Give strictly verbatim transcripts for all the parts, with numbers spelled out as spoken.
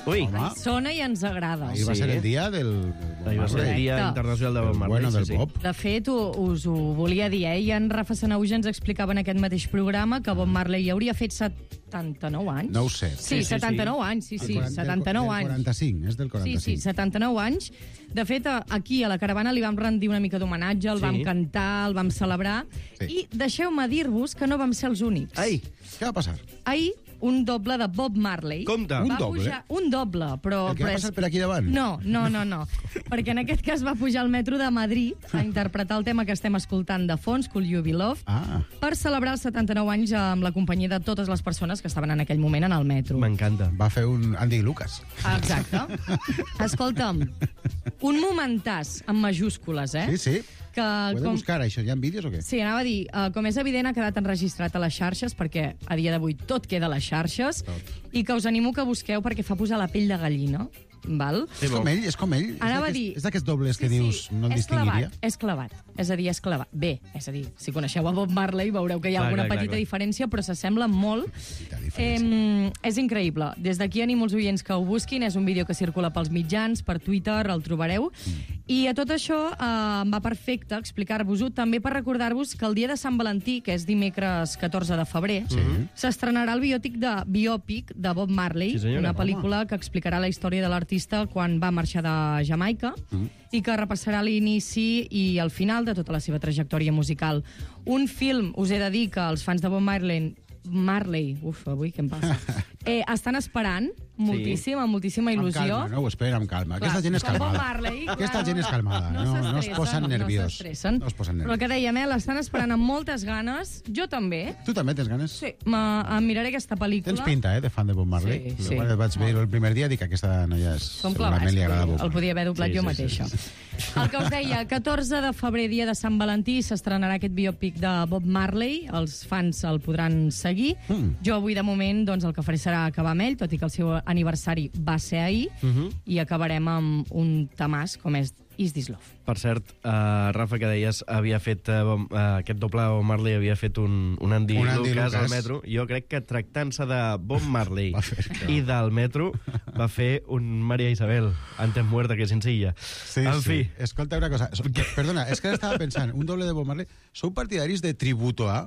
Ui. Home. Sona i ens agrada. Ahir va Sí. ser el dia del... Ahir va ser el dia Correcte. internacional de Bob del Marley. bueno del sí, sí. Bob. De fet, ho- us ho volia dir, eh? I en Rafa Sanauja ens explicava en aquest mateix programa que Bob Marley hauria fet setanta-nou anys. No ho sé. Sí, Sí, sí, setanta-nou anys, sí, sí, Del quaranta- setanta-nou del anys. quaranta-cinc, és del Sí, quaranta-cinc. sí, setanta-nou anys. De fet, a- aquí a la caravana li vam rendir una mica d'homenatge, el Sí. vam cantar, el vam celebrar, Sí. i deixeu-me dir-vos que no vam ser els únics. Ai, Què va passar? Ahir, un doble de Bob Marley... compte. Un va doble? Pujar, un doble, però... El que però ha és- passat per aquí davant? No, no, no, no. Perquè en aquest cas va pujar al metro de Madrid a interpretar el tema que estem escoltant de fons, Could You Be Love, Ah, per celebrar els setanta-nou anys amb la companyia de totes les persones que estaven en aquell moment en el metro. M'encanta. va fer un Andy Lucas. Exacte. Escolta'm, un momentàs amb majúscules, eh? Sí, sí. Que, Ho he de com, buscar, això. Hi ha vídeos o què? sí, anava a dir, uh, com és evident, ha quedat enregistrat a les xarxes, perquè a dia d'avui tot queda a les xarxes, i que us animo que busqueu perquè fa posar la pell de gallina, val? És com ell, és com ell. Anava a és dir... d'aquests- És d'aquests dobles que dius, no el és distingiria. clavat, és clavat. És a dir, és clavat. Bé, és a dir, si coneixeu a Bob Marley veureu que hi ha Clar, alguna clar, clar, petita clar. diferència, però s'assembla molt. Petita diferència. Eh, és increïble. Des d'aquí animo els oients que ho busquin. És un vídeo que circula pels mitjans, per Twitter, el trobareu. Mm. I a tot això eh, em va perfecte explicar-vos-ho, també per recordar-vos que el dia de Sant Valentí, que és dimecres catorze de febrer, s'estrenarà el biòpic de, biòpic de Bob Marley, Sí, senyora. una pel·lícula que explicarà la història de l'artista quan va marxar de Jamaica i que repassarà l'inici i el final de tota la seva trajectòria musical. Un film, us he de dir que els fans de Bob Marley, Marley, uf, avui què em passa, eh, estan esperant moltíssim, amb moltíssima Amb il·lusió. calma, no ho esperen amb calma. Clar, Aquesta gent és com Bob calmada. Marley, clar, Aquesta gent és calmada. No, no, es s'estressen, posen nerviós. No s'estressen. No es posen Però el que nerviós. dèiem, eh, l'estan esperant amb moltes ganes. Jo també. Tu també tens ganes? Sí, me- em miraré aquesta pel·lícula. Tens pinta, eh, de fan de Bob Marley. Sí, sí. Quan el vaig veure el primer dia, dic que aquesta noia és... Són segurament clavats, li agrada Bob el Marley. podia haver doblat Sí, jo sí, mateixa. sí, El que us deia, catorze de febrer, dia de Sant Valentí, s'estrenarà aquest biòpic de Bob Marley, els fans el podran seguir. Mm. Jo avui, de moment, doncs, el que faré serà acabar amb ell, tot i que el seu aniversari va ser ahir, i acabarem amb un temàs com és Is This Love. Per cert, uh, Rafa, que deies, havia fet uh, uh, aquest doble Bob Marley havia fet un, un Andy, Un Andy Lucas al Lucas. metro. Jo crec que tractant-se de Bob Marley Va fer això. i del metro va fer un Maria Isabel, antes muerta que sencilla. Sí, en sí. fi, Escolta una cosa. So- Perdona, és que ara estava pensant, un doble de Bob Marley, sou partidaris de tributo a...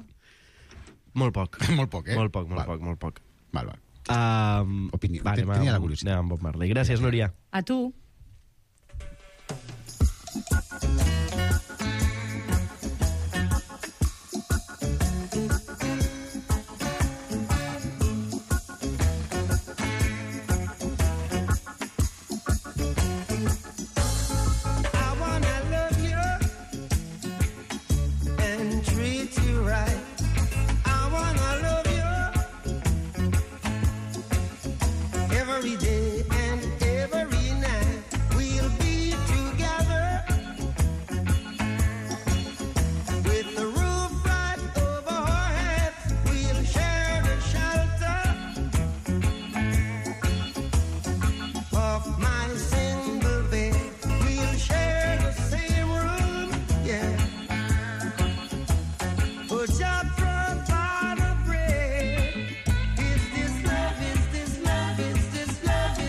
molt poc. Molt poc, eh? Molt poc, molt Val. poc, molt poc. Val, val. Um, Opinió. va, anem, Tenia la amb, curiositat. anem amb Bob Marley. Gràcies, Núria. A tu. I wanna love you and treat you right. I wanna love you every day and every night. We'll be together with the roof right over our heads. We'll share the shelter of my single bed. We'll share the same room, yeah. Put your trust on a bread. Is this love? Is this love? Is this love?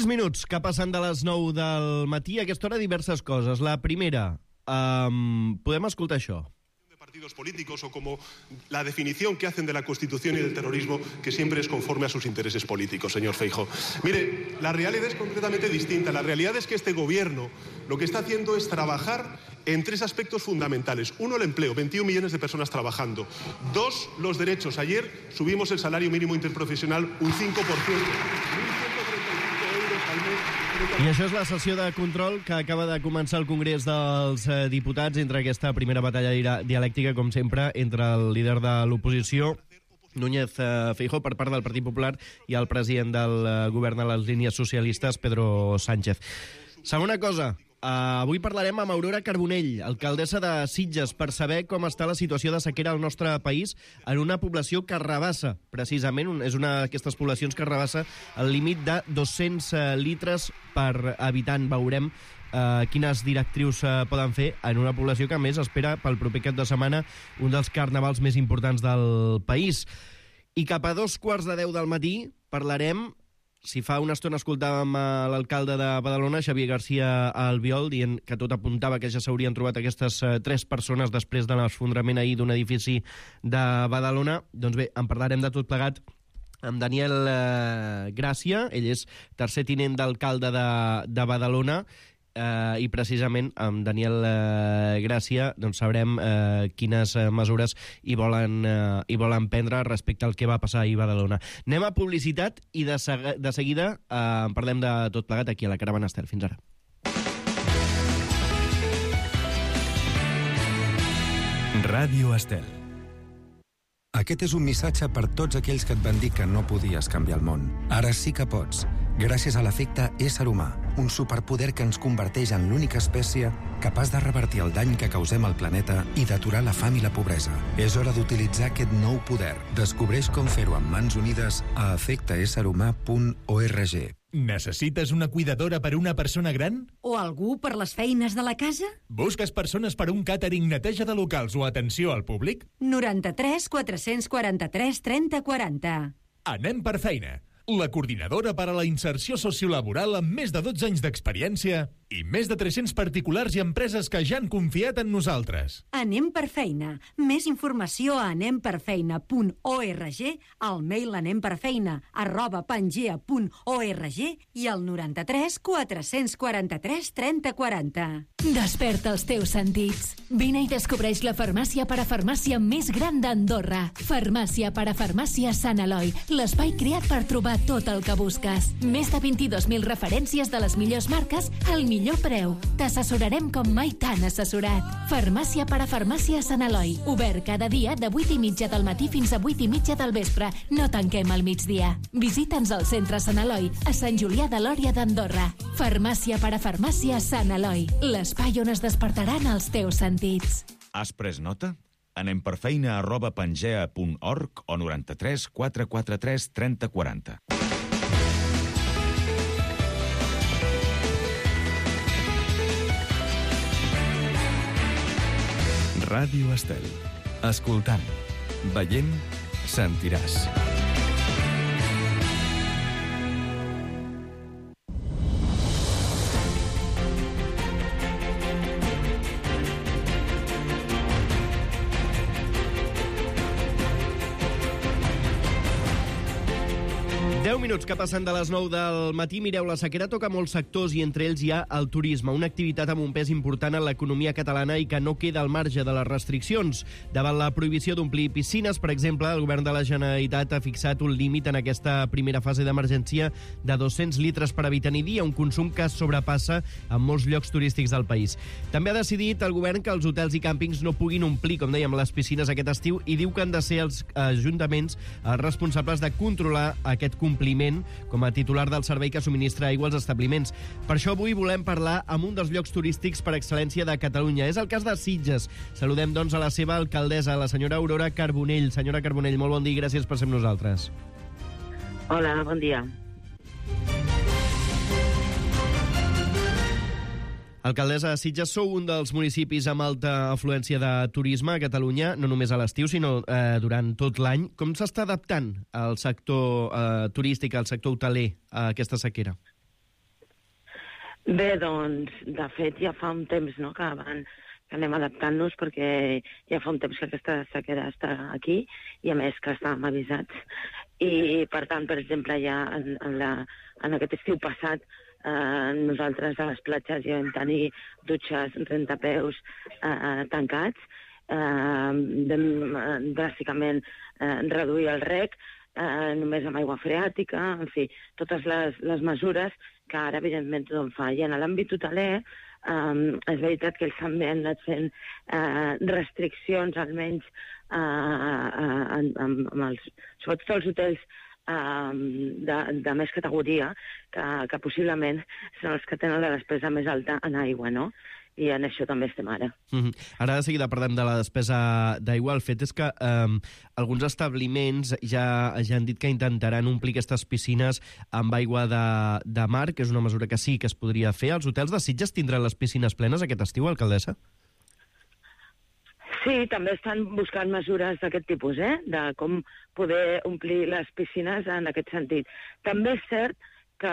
minuts que passen de les nou del matí. A aquesta hora diverses coses. La primera, um, podem escoltar això. Partidos políticos o como la definición que hacen de la Constitución y del terrorismo, que siempre es conforme a sus intereses políticos, señor Feijóo. Mire, la realidad es completamente distinta. La realidad es que este gobierno lo que está haciendo es trabajar en tres aspectos fundamentales. Uno, el empleo, veintiún millones de personas trabajando. Dos, los derechos. Ayer subimos el salario mínimo interprofesional un cinco por ciento. mil ciento treinta y cinco euros al mes. I això és la sessió de control que acaba de començar el Congrés dels eh, Diputats entre aquesta primera batalla dialèctica, com sempre, entre el líder de l'oposició, Núñez eh, Feijóo, per part del Partit Popular, i el president del eh, govern de les línies socialistes, Pedro Sánchez. Segona cosa, Uh, avui parlarem amb Aurora Carbonell, alcaldessa de Sitges, per saber com està la situació de sequera al nostre país en una població que rebassa, precisament, un, és una d'aquestes poblacions que rebassa el límit de dos-cents uh, litres per habitant. Veurem uh, quines directrius uh, poden fer en una població que, a més, espera pel proper cap de setmana un dels carnavals més importants del país. I cap a dos quarts de deu del matí parlarem. Si fa una estona escoltàvem l'alcalde de Badalona, Xavier García Albiol, dient que tot apuntava que ja s'haurien trobat aquestes uh, tres persones després de l'esfondrament ahir d'un edifici de Badalona. Doncs bé, en parlarem de tot plegat amb Daniel uh, Gràcia. Ell és tercer tinent d'alcalde de, de Badalona. Uh, i precisament amb Daniel uh, Gràcia doncs sabrem uh, quines uh, mesures hi volen, uh, hi volen prendre respecte al que va passar ahir a Badalona. Anem a publicitat i de, seg de seguida uh, parlem de tot plegat aquí a la Caravana Estel. Fins ara. Ràdio Estel. Aquest és un missatge per tots aquells que et van dir que no podies canviar el món. Ara sí que pots, gràcies a l'efecte ésser humà, un superpoder que ens converteix en l'única espècie capaç de revertir el dany que causem al planeta i d'aturar la fam i la pobresa. És hora d'utilitzar aquest nou poder. Descobreix com fer-ho amb mans unides a efecte ésser humà punt org. Necessites una cuidadora per una persona gran? O algú per les feines de la casa? Busques persones per un càtering, neteja de locals o atenció al públic? noranta-tres quatre-cents quaranta-tres trenta quaranta. Anem per feina. La coordinadora per a la inserció sociolaboral amb més de dotze anys d'experiència i més de tres-cents particulars i empreses que ja han confiat en nosaltres. Anem per feina. Més informació a anem per feina punt org, al mail anemperfeina arroba pangea punt org i al noranta-tres quatre-cents quaranta-tres trenta quaranta. Desperta els teus sentits. Vine i descobreix la farmàcia parafarmàcia més gran d'Andorra. Farmàcia parafarmàcia Sant Eloi, l'espai creat per trobar tot el que busques. Més de vint-i-dos mil referències de les millors marques al millor preu. T'assessorarem com mai t'han assessorat. Farmàcia parafarmàcia Sant Eloi. Obert cada dia de vuit i mitja del matí fins a vuit i mitja del vespre. No tanquem al migdia. Visita'ns al centre Sant Eloi, a Sant Julià de Lòria d'Andorra. Farmàcia parafarmàcia Sant Eloi. L'espai on es despertaran els teus sentits. Has pres nota? Anem per feina arroba pangea punt org o noranta-tres quatre quaranta-tres trenta quaranta. Ràdio Estel. Escoltant, veient, sentiràs. deu minuts que passen de les nou del matí. Mireu, la sequera toca molts sectors i entre ells hi ha el turisme, una activitat amb un pes important en l'economia catalana i que no queda al marge de les restriccions. Davant la prohibició d'omplir piscines, per exemple, el govern de la Generalitat ha fixat un límit en aquesta primera fase d'emergència de dos-cents litres per habitant i dia, un consum que es sobrepassa en molts llocs turístics del país. També ha decidit el govern que els hotels i càmpings no puguin omplir, com dèiem, les piscines aquest estiu i diu que han de ser els ajuntaments els responsables de controlar aquest compliment com a titular del servei que subministra aigua als establiments. Per això avui volem parlar amb un dels llocs turístics per excel·lència de Catalunya. És el cas de Sitges. Saludem, doncs, a la seva alcaldessa, la senyora Aurora Carbonell. Senyora Carbonell, molt bon dia i gràcies per ser amb nosaltres. Hola, bon dia. Alcaldessa de Sitges, sou un dels municipis amb alta afluència de turisme a Catalunya, no només a l'estiu, sinó eh, durant tot l'any. Com s'està adaptant el sector eh, turístic, el sector hoteler, a aquesta sequera? Bé, doncs, de fet, ja fa un temps, no?, que van que anem adaptant-nos, perquè ja fa un temps que aquesta sequera està aquí, i a més que estàvem avisats. I, per tant, per exemple, ja en, en, la, en aquest estiu passat, eh, nosaltres a les platges ja vam tenir dutxes rentapeus eh, tancats, eh, vam eh, dràsticament eh, reduir el rec, eh, només amb aigua freàtica, en fi, totes les, les mesures que ara, evidentment, tothom fa. I en l'àmbit hoteler, Um, és veritat que ells també han anat fent uh, restriccions, almenys uh, uh, amb, amb els, sobretot els hotels uh, de, de més categoria, que, que possiblement són els que tenen la despesa més alta en aigua, no? I en això també estem ara. Mm-hmm. Ara de seguida parlem de la despesa d'aigua. El fet és que eh, alguns establiments ja, ja han dit que intentaran omplir aquestes piscines amb aigua de, de mar, que és una mesura que sí que es podria fer. Els hotels de Sitges tindran les piscines plenes aquest estiu, alcaldessa? Sí, també estan buscant mesures d'aquest tipus, eh? De com poder omplir les piscines en aquest sentit. També és cert que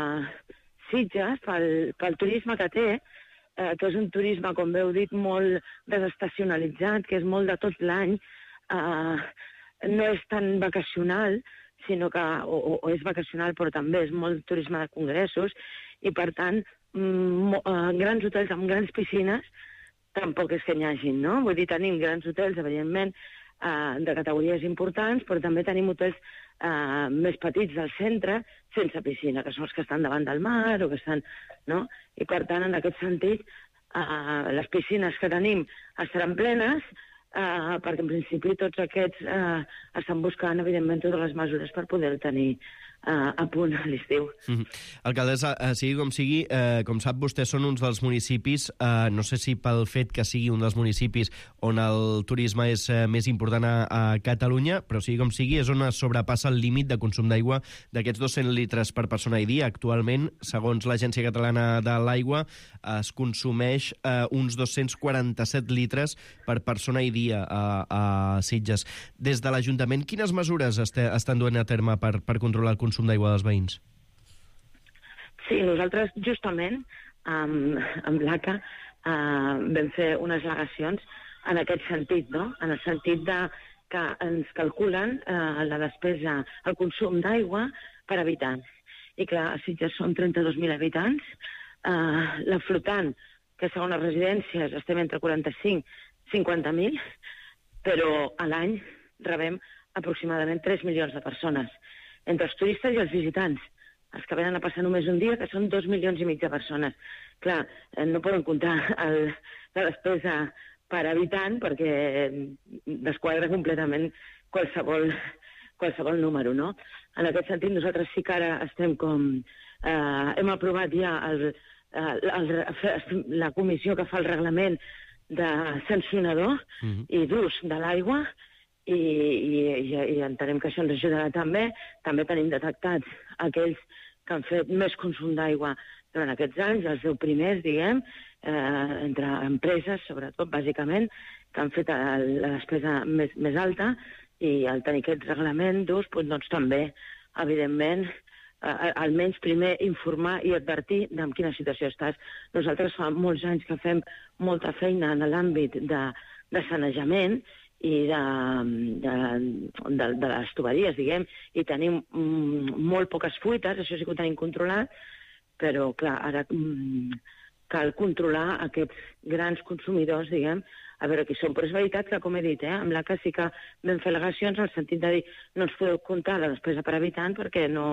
Sitges, pel, pel turisme que té, eh, que és un turisme, com heu dit, molt desestacionalitzat, que és molt de tot l'any, eh, no és tan vacacional, sinó que, o, o és vacacional, però també és molt turisme de congressos, i per tant, mm, eh, grans hotels amb grans piscines tampoc és que n'hi hagin, no? Vull dir, tenim grans hotels, evidentment, eh, de categories importants, però també tenim hotels eh, més petits del centre, sense piscina, que són els que estan davant del mar, o que estan, no? I per tant, en aquest sentit, eh, les piscines que tenim estaran plenes, eh, perquè en principi tots aquests eh, estan buscant, evidentment, totes les mesures per poder tenir Uh, a punt a l'estiu. Mm-hmm. Alcaldessa, uh, sigui com sigui, uh, com sap, vostès són uns dels municipis, uh, no sé si pel fet que sigui un dels municipis on el turisme és uh, més important a, a Catalunya, però sigui com sigui, és on es sobrepassa el límit de consum d'aigua d'aquests dos-cents litres per persona i dia. Actualment, segons l'Agència Catalana de l'Aigua, es consumeix uh, uns dos-cents quaranta-set litres per persona i dia a, a Sitges. Des de l'Ajuntament, quines mesures este, estan duent a terme per, per controlar el consum consum d'aigua dels veïns? Sí, nosaltres justament amb, amb l'A C A uh, vam fer unes al·legacions en aquest sentit, no? En el sentit de que ens calculen uh, la despesa, el consum d'aigua per habitant. I clar, a Sitges són trenta-dos mil habitants, uh, la flotant, que segons les residències estem entre quaranta-cinc i cinquanta mil, però a l'any rebem aproximadament tres milions de persones, entre els turistes i els visitants, els que venen a passar només un dia, que són dos milions i mig de persones. Clar, no poden comptar el, la despesa per habitant perquè desquadra completament qualsevol, qualsevol número, no? En aquest sentit, nosaltres sí que ara estem com... Eh, hem aprovat ja el, el, el, la comissió que fa el reglament de sancionador mm-hmm. i d'ús de l'aigua, I, i, i entenem que això ens ajudarà també. També tenim detectats aquells que han fet més consum d'aigua durant aquests anys, els deu primers, diguem, eh, entre empreses, sobretot, bàsicament, que han fet el, la despesa més, més alta, i al tenir aquest reglament d'ús, doncs també, evidentment, eh, almenys primer informar i advertir de en quina situació estàs. Nosaltres fa molts anys que fem molta feina en l'àmbit de, de sanejament, i de, de, de, de les tuberies, diguem, i tenim mm, molt poques fuites, això sí que ho tenim controlat, però, clar, ara mm, cal controlar aquests grans consumidors, diguem, a veure qui són. Però és veritat que, com he dit, eh, amb la que sí que vam fer al·legacions en el sentit de dir no ens podeu comptar la despesa per habitant perquè no...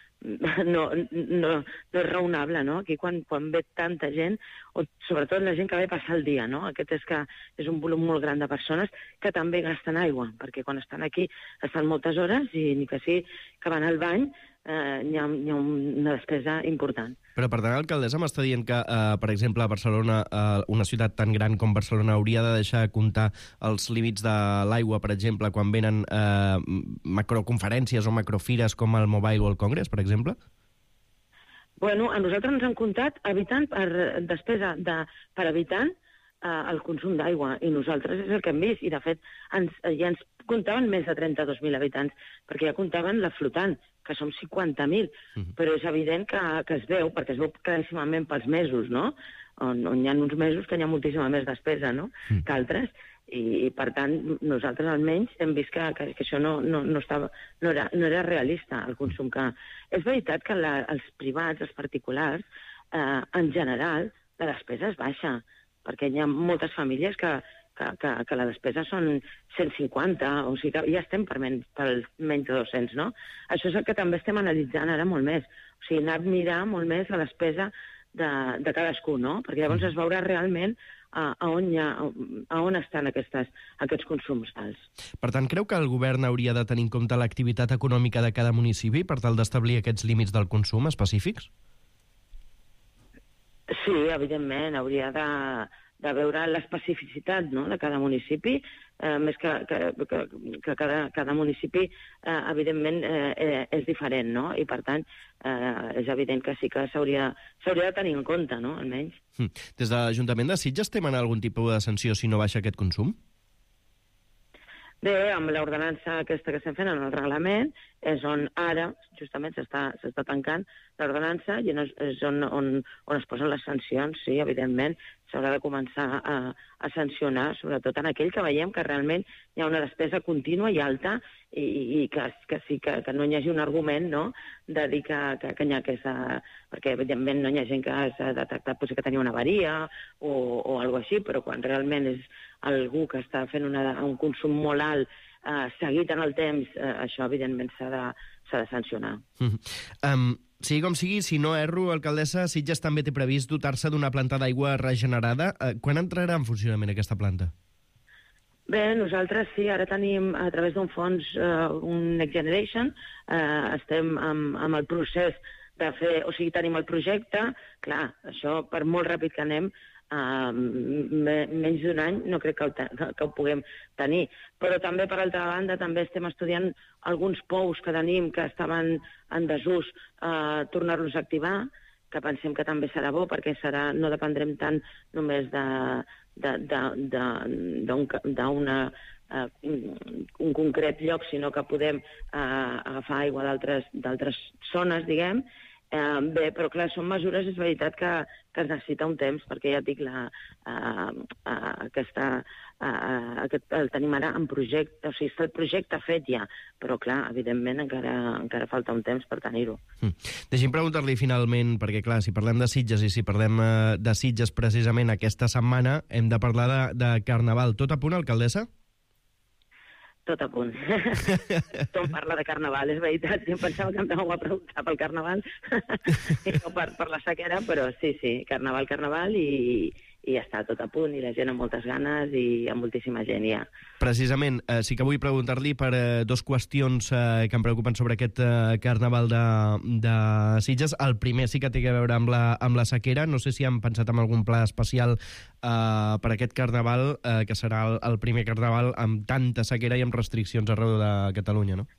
No, no, no és raonable, no? Aquí quan, quan ve tanta gent, o sobretot la gent que ve a passar el dia, no? Aquest és que és un volum molt gran de persones que també gasten aigua, perquè quan estan aquí estan moltes hores i ni que sí que van al bany, eh, hi ha, hi ha una despesa important. Però, per tant, l'alcaldessa m'està dient que, eh, per exemple, a Barcelona, eh, una ciutat tan gran com Barcelona, hauria de deixar comptar els límits de l'aigua, per exemple, quan venen eh, macroconferències o macrofires com el Mobile World Congress, per exemple? Bueno, a nosaltres ens han comptat habitant per despesa de, per habitant eh, el consum d'aigua, i nosaltres és el que hem vist, i de fet ens, ja ens comptaven més de trenta-dos mil habitants, perquè ja comptaven la flotant, que som cinquanta mil, mm-hmm. però és evident que, que es veu, perquè es veu claríssimament pels mesos, no? On, on hi ha uns mesos que hi ha moltíssima més despesa, no?, mm. que altres, i, i per tant nosaltres almenys hem vist que, que, que això no, no, no, estava, no, era, no era realista, el consum que... És veritat que la, els privats, els particulars, eh, en general, la despesa és baixa, perquè hi ha moltes famílies que, que, que, que la despesa són cent cinquanta, o sigui que ja estem per menys, per menys de dos-cents, no? Això és el que també estem analitzant ara molt més. O sigui, anar a mirar molt més la despesa de, de cadascú, no? Perquè llavors es veurà realment a, a, on, hi ha, a on estan aquestes, aquests consums alts. Per tant, creu que el govern hauria de tenir en compte l'activitat econòmica de cada municipi per tal d'establir aquests límits del consum específics? Sí, evidentment, hauria de, de veure l'especificitat, no?, de cada municipi, eh, més que, que, que, que cada, cada municipi, eh, evidentment, eh, eh, és diferent, no?, i per tant, eh, és evident que sí que s'hauria de tenir en compte, no?, almenys. Des de l'Ajuntament de Sitges temen algun tipus de sanció si no baixa aquest consum? Bé, amb l'ordenança aquesta que estem fent en el reglament, és on ara, justament, s'està tancant l'ordenança i és, és on, on, on es posen les sancions, sí, evidentment, s'haurà de començar a, a sancionar, sobretot en aquell que veiem que realment hi ha una despesa contínua i alta i, i que, que sí que, que no hi hagi un argument, no?, de dir que, que, que hi ha aquesta... Perquè, evidentment, no hi ha gent que s'ha detectat potser que tenia una avaria o, o alguna cosa així, però quan realment és algú que està fent una, un consum molt alt, eh, seguit en el temps, eh, això, evidentment, s'ha de, s'ha de sancionar. Mm-hmm. Um... Sigui com sigui, si no erro, alcaldessa, Sitges també té previst dotar-se d'una planta d'aigua regenerada. Eh, quan entrarà en funcionament aquesta planta? Bé, nosaltres sí, ara tenim a través d'un fons, uh, un Next Generation, uh, estem amb, amb el procés de fer, o sigui, tenim el projecte, clar, això per molt ràpid que anem, Uh, me, menys d'un any no crec que, que, que ho puguem tenir, però també per altra banda també estem estudiant alguns pous que tenim que estaven en desús, uh, tornar-los a activar, que pensem que també serà bo perquè serà, no dependrem tant només de, de, de, de, d'una uh, un concret lloc, sinó que podem uh, agafar aigua d'altres zones, diguem. Eh, bé, però clar, són mesures, és veritat que, que es necessita un temps, perquè ja et dic, la, uh, uh, aquesta, uh, aquest, el tenim ara en projecte, o sigui, està el projecte fet ja, però clar, evidentment encara, encara falta un temps per tenir-ho. Mm. Deixi'm preguntar-li finalment, perquè clar, si parlem de Sitges i si parlem uh, de Sitges precisament aquesta setmana, hem de parlar de, de Carnaval. Tot a punt, alcaldessa? Tot a punt. Tothom parla de Carnaval, és veritat. Jo em pensava que em anàveu a preguntar pel Carnaval i no per, per la sequera, però sí, sí, Carnaval, Carnaval i, i ja està tot a punt, i la gent amb moltes ganes i amb moltíssima gent ja. Precisament, eh, sí que vull preguntar-li per eh, dos qüestions eh, que em preocupen sobre aquest eh, Carnaval de, de Sitges. El primer sí que té a veure amb la, amb la sequera. No sé si han pensat en algun pla especial eh, per aquest Carnaval, eh, que serà el, el primer Carnaval amb tanta sequera i amb restriccions arreu de Catalunya, no?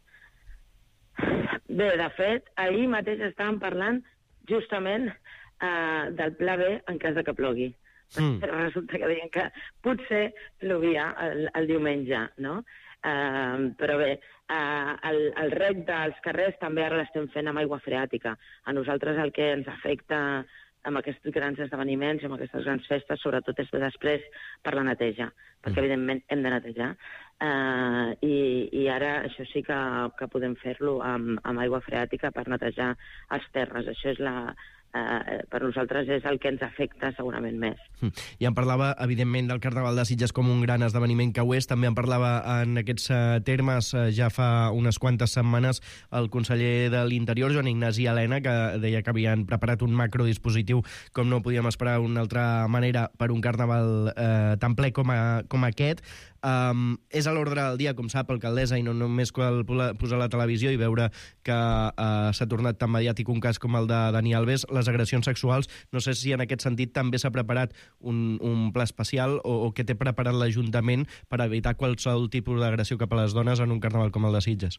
Bé, de fet, ahir mateix estàvem parlant justament eh, del pla B en cas de que plogui. Mm. Resulta que deien que potser plovia el, el diumenge, no? Uh, però bé, uh, el, el rec dels carrers també ara l'estem fent amb aigua freàtica. A nosaltres el que ens afecta amb aquests grans esdeveniments, amb aquestes grans festes, sobretot és després per la neteja, perquè mm. evidentment hem de netejar. Uh, i, I ara això sí que, que podem fer-lo amb, amb aigua freàtica per netejar els terres. Això és la... Uh, per nosaltres és el que ens afecta segurament més. I en parlava, evidentment, del Carnaval de Sitges com un gran esdeveniment que ho és. També en parlava en aquests uh, termes uh, ja fa unes quantes setmanes el conseller de l'Interior, Joan Ignasi Elena, que deia que havien preparat un macrodispositiu, com no podíem esperar d'una altra manera, per un Carnaval uh, tan ple com, a, com aquest. Um, és a l'ordre del dia, com sap, alcaldessa, i no només cal posar la televisió i veure que uh, s'ha tornat tan mediàtic un cas com el de Dani Alves, les agressions sexuals. No sé si en aquest sentit també s'ha preparat un, un pla especial o, o què té preparat l'Ajuntament per evitar qualsevol tipus d'agressió cap a les dones en un Carnaval com el de Sitges.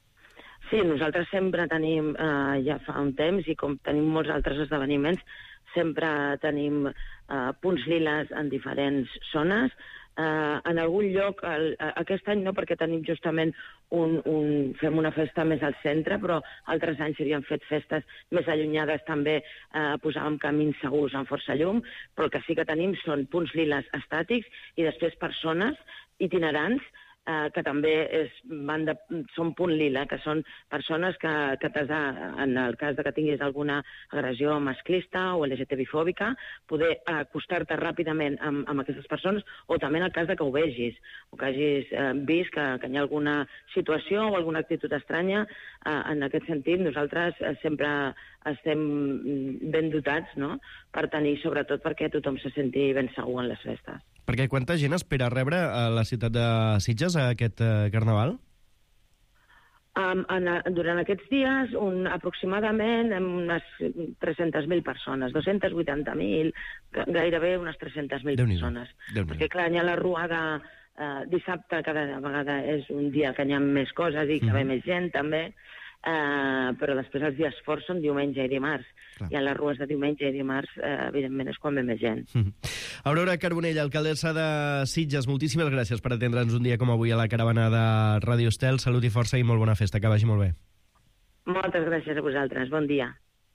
Sí, nosaltres sempre tenim, eh, ja fa un temps, i com tenim molts altres esdeveniments, sempre tenim eh, punts liles en diferents zones. Uh, en algun lloc, el, aquest any no, perquè tenim justament un, un, fem una festa més al centre, però altres anys s'havien fet festes més allunyades també, uh, posàvem camins segurs amb força llum, però el que sí que tenim són punts liles estàtics i després persones itinerants eh, que també és, van de, són punt lila, que són persones que, que t'has de, en el cas de que tinguis alguna agressió masclista o L G T B-fòbica, poder acostar-te ràpidament amb, amb aquestes persones, o també en el cas de que ho vegis, o que hagis eh, vist que, que hi ha alguna situació o alguna actitud estranya. Eh, en aquest sentit, nosaltres eh, sempre estem ben dotats, no?, per tenir, sobretot perquè tothom se senti ben segur en les festes. Perquè quanta gent espera rebre a la ciutat de Sitges a aquest eh, carnaval? Um, en, durant aquests dies, un, aproximadament unes tres-centes mil persones, dos-cents vuitanta mil, gairebé unes tres-centes mil persones. Perquè, clar, hi ha la ruada eh, dissabte, cada vegada és un dia que hi ha més coses i que mm. ve més gent, també, eh, però després els dies forts són diumenge i dimarts. Clar. I a les rues de diumenge i dimarts, eh, evidentment, és quan ve més gent. Mm. Aurora Carbonell, alcaldessa de Sitges, moltíssimes gràcies per atendre'ns un dia com avui a la caravana de Ràdio Estel. Salut i força i molt bona festa, que vagi molt bé. Moltes gràcies a vosaltres, bon dia.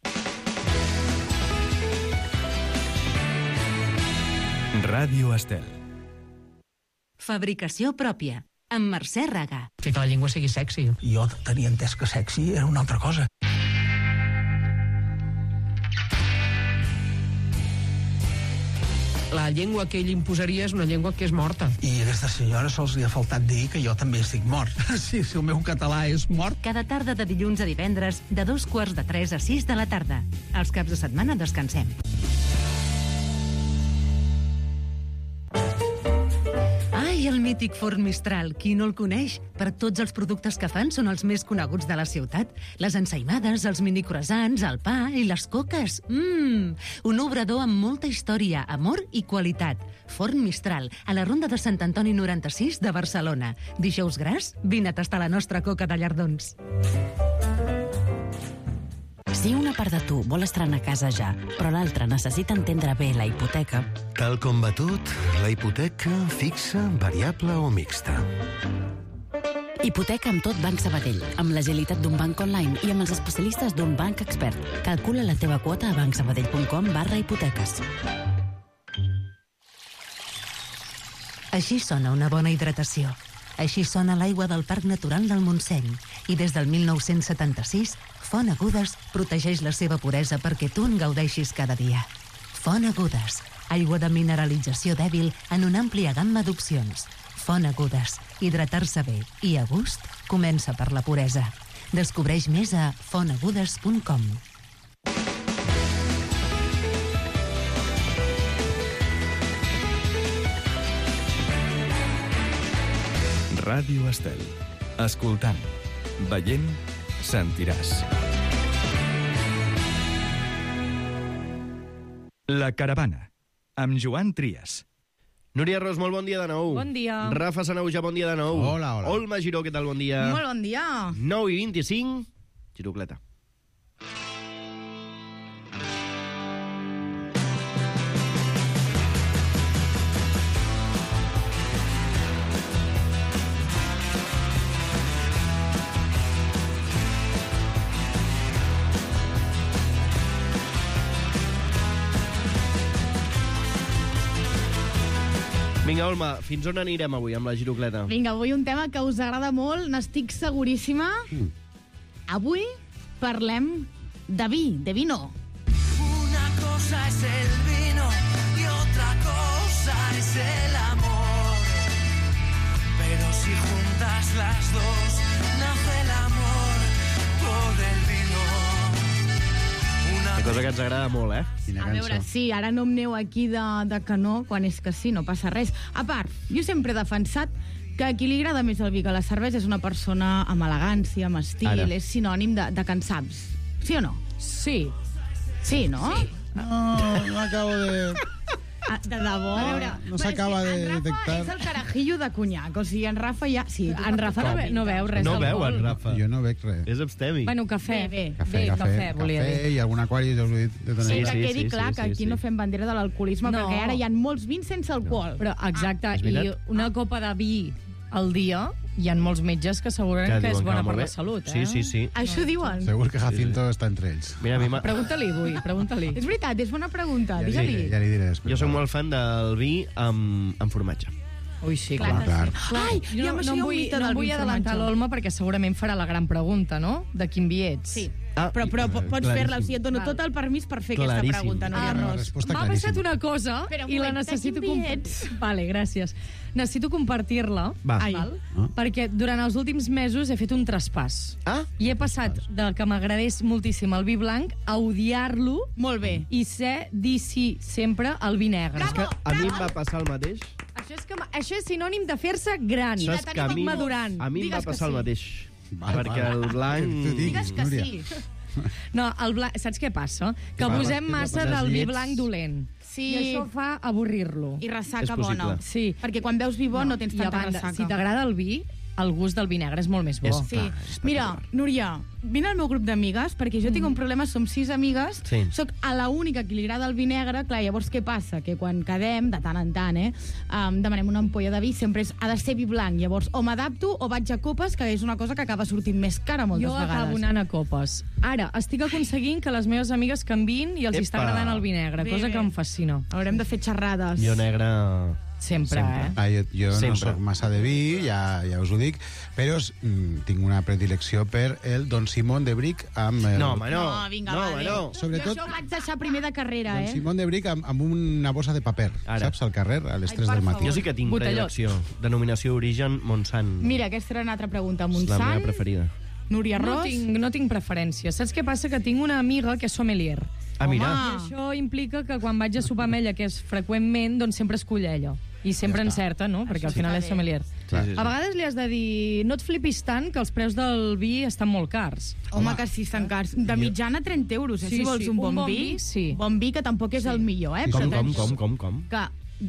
Ràdio Estel. Fabricació pròpia, amb Mercè Raga. Fer que la llengua sigui sexy. Jo tenia entès que sexy era una altra cosa. La llengua que ell imposaria és una llengua que és morta. I a aquesta senyora sols li ha faltat dir que jo també estic mort. Sí, si el meu català és mort. Cada tarda de dilluns a divendres, de dos quarts de tres a sis de la tarda. Els caps de setmana descansem. Ai, el mític forn Mistral, qui no el coneix? Per tots els productes que fan són els més coneguts de la ciutat. Les ensaïmades, els minicroissants, el pa i les coques. Mmm! Un obrador amb molta història, amor i qualitat. Forn Mistral, a la Ronda de Sant Antoni noranta-sis de Barcelona. Dijous gras, vine a tastar la nostra coca de llardons. Si una part de tu vol estrenar casa ja, però l'altra necessita entendre bé la hipoteca... Tal com va tot, la hipoteca fixa, variable o mixta. Hipoteca amb tot Banc Sabadell, amb l'agilitat d'un banc online i amb els especialistes d'un banc expert. Calcula la teva quota a bancsabadell.com barra hipoteques. Així sona una bona hidratació. Així sona l'aigua del Parc Natural del Montseny. I des del mil nou-cents setanta-sis, Font Agudes protegeix la seva puresa perquè tu en gaudeixis cada dia. Font Agudes, aigua de mineralització dèbil en una àmplia gamma d'opcions. Font Agudes, hidratar-se bé i a gust comença per la puresa. Descobreix més a font agudes punt com. Ràdio Estel. Escoltant, veient, sentiràs. La caravana, amb Joan Trias. Núria Ros, molt bon dia de nou. Bon dia. Rafa Sanauja, bon dia de nou. Hola, hola. Olma Giró, què tal, bon dia? Molt bon dia. nou i vint-i-cinc, Girocleta. Vinga, Olma, fins on anirem avui amb la Girocleta? Vinga, avui un tema que us agrada molt, n'estic seguríssima. Mm. Avui parlem de vi, de vino. Una cosa es el vino y otra cosa es el amor. Pero si juntas las dos, nace el amor por el vino. Una cosa que ens agrada molt, eh? A veure, sí, ara no em neu aquí de, de que no, quan és que sí, no passa res. A part, jo sempre he defensat que a qui li agrada més el vi que la cervesa és una persona amb elegància, amb estil, ara. És sinònim de, de cansaps. Sí o no? Sí. Sí, no? Sí. No, no acabo de... De debò. A veure, no s'acaba de en Rafa detectar. és el carajillo de conyac. O sigui, en Rafa ja... Sí, En Rafa no, ve, no veu res No veu, d'alcohol. en Rafa. Jo no veig res. És abstemi. Bueno, cafè. Bé, bé. Cafè, Bé, cafè, cafè, volia cafè dir. i algun aquari, ja us ho he dit. de tant en Sí, tant. que sí, quedi sí, clar sí, que sí, aquí sí. no fem bandera de l'alcoholisme, No. perquè ara hi ha molts vins sense alcohol. Però, exacte, és i veritat. una copa de vi al dia, hi ha molts metges que asseguren Que que, és diuen que bona va per molt la bé. salut. Eh? Sí, sí, sí. Això diuen. Segur que Jacinto està entre ells. Mira, a mi m'ha- Pregunta-li, vull, pregunta-li. És veritat, és bona pregunta. Ja li, Digue-li. diré, ja li diré després. Jo soc molt fan del vi amb, amb formatge. Ui, sí, Clar, clar. clar. Ai, i no, amb això no hi ha em un vull, mite no del em vull vi adelantar formatge. l'Olma perquè segurament farà la gran pregunta, no? De quin vi ets. Sí. Ah, Però, però po- pots claríssim. fer-la, o sigui, et dono Val. tot el permís per fer Claríssim. aquesta pregunta, Núria Ah, La Ros. resposta M'ha claríssima. passat una cosa Però un i la moment, de necessito... quin vi comp- ets? Vale, gràcies. Necessito compartir-la, Va. Ai. val? Ah. Perquè durant els últims mesos he fet un traspàs. Ah? I he passat de que m'agradés moltíssim el vi blanc a odiar-lo Molt bé. i ser dir sí sempre al vi negre. És que a mi em va passar el mateix. Això és, que, m- això és sinònim de fer-se gran. Saps que a mi, madurant. a mi em va Digues que passar el sí. mateix. Val, perquè val. el blanc... Que tu diguis, Digues que Núria. sí. No, el blanc, saps què passa? Que Què abusem passa? massa Les del vi llets. blanc dolent. Sí. I això fa avorrir-lo. I És ressaca possible. bona. Sí. Perquè quan veus vi bo no, tens I a tanta banda, ressaca. si t'agrada el vi, el gust del vi negre és molt més bo. És- Sí. Clar, és Mira, Núria, vine al meu grup d'amigues, perquè jo tinc un problema, som sis amigues, Sí. soc a la única que li agrada el vi negre, clar, llavors què passa? Que quan quedem, de tant en tant, eh, um, demanem una ampolla de vi, sempre és, ha de ser vi blanc, llavors o m'adapto o vaig a copes, que és una cosa que acaba sortint més cara moltes Jo vegades. acabo anant a copes. Ara, estic aconseguint que les meves amigues canviïn i els hi està Epa. agradant el vi negre, Bé, cosa bé. que em fascina. Haurem de fer xerrades. Jo negre... Sempre, Sempre. eh? Ah, jo jo no Sempre. sóc massa de vi, ja, ja us ho dic, però mm, tinc una predilecció per el Don Simón de Bric amb... El, No, home, no. No, vinga, no, va, home, adéu. no. Sobretot- Jo això ho vaig deixar primer de carrera, Don eh? Simón de Bric amb, amb una bossa de paper, Ara. saps, al carrer, a les Ai, tres per del matí. Jo sí que tinc Botellot. predilecció. Denominació origen Montsant. Mira, aquesta era una altra pregunta. És la meva Montsant, preferida. Núria No Ros... tinc, no tinc preferència. Saps què passa? Que tinc una amiga que és sommelier. Ah, mira. Home. I això implica que quan vaig a sopar amb ella, que és freqüentment, doncs sempre escull ella. I sempre Ja està. encerta, no? Perquè al sí final està és bé. sommelier. Sí, sí, sí. A vegades li has de dir, no et flipis tant, que els preus del vi estan molt cars. Home, que sí, estan cars. De mitjana trenta euros, eh? Sí, si vols sí, un un bon, bon vi. vi, sí. Bon vi, que tampoc és el millor, eh? Sí, Com, sí. com, tens com, com, com? Que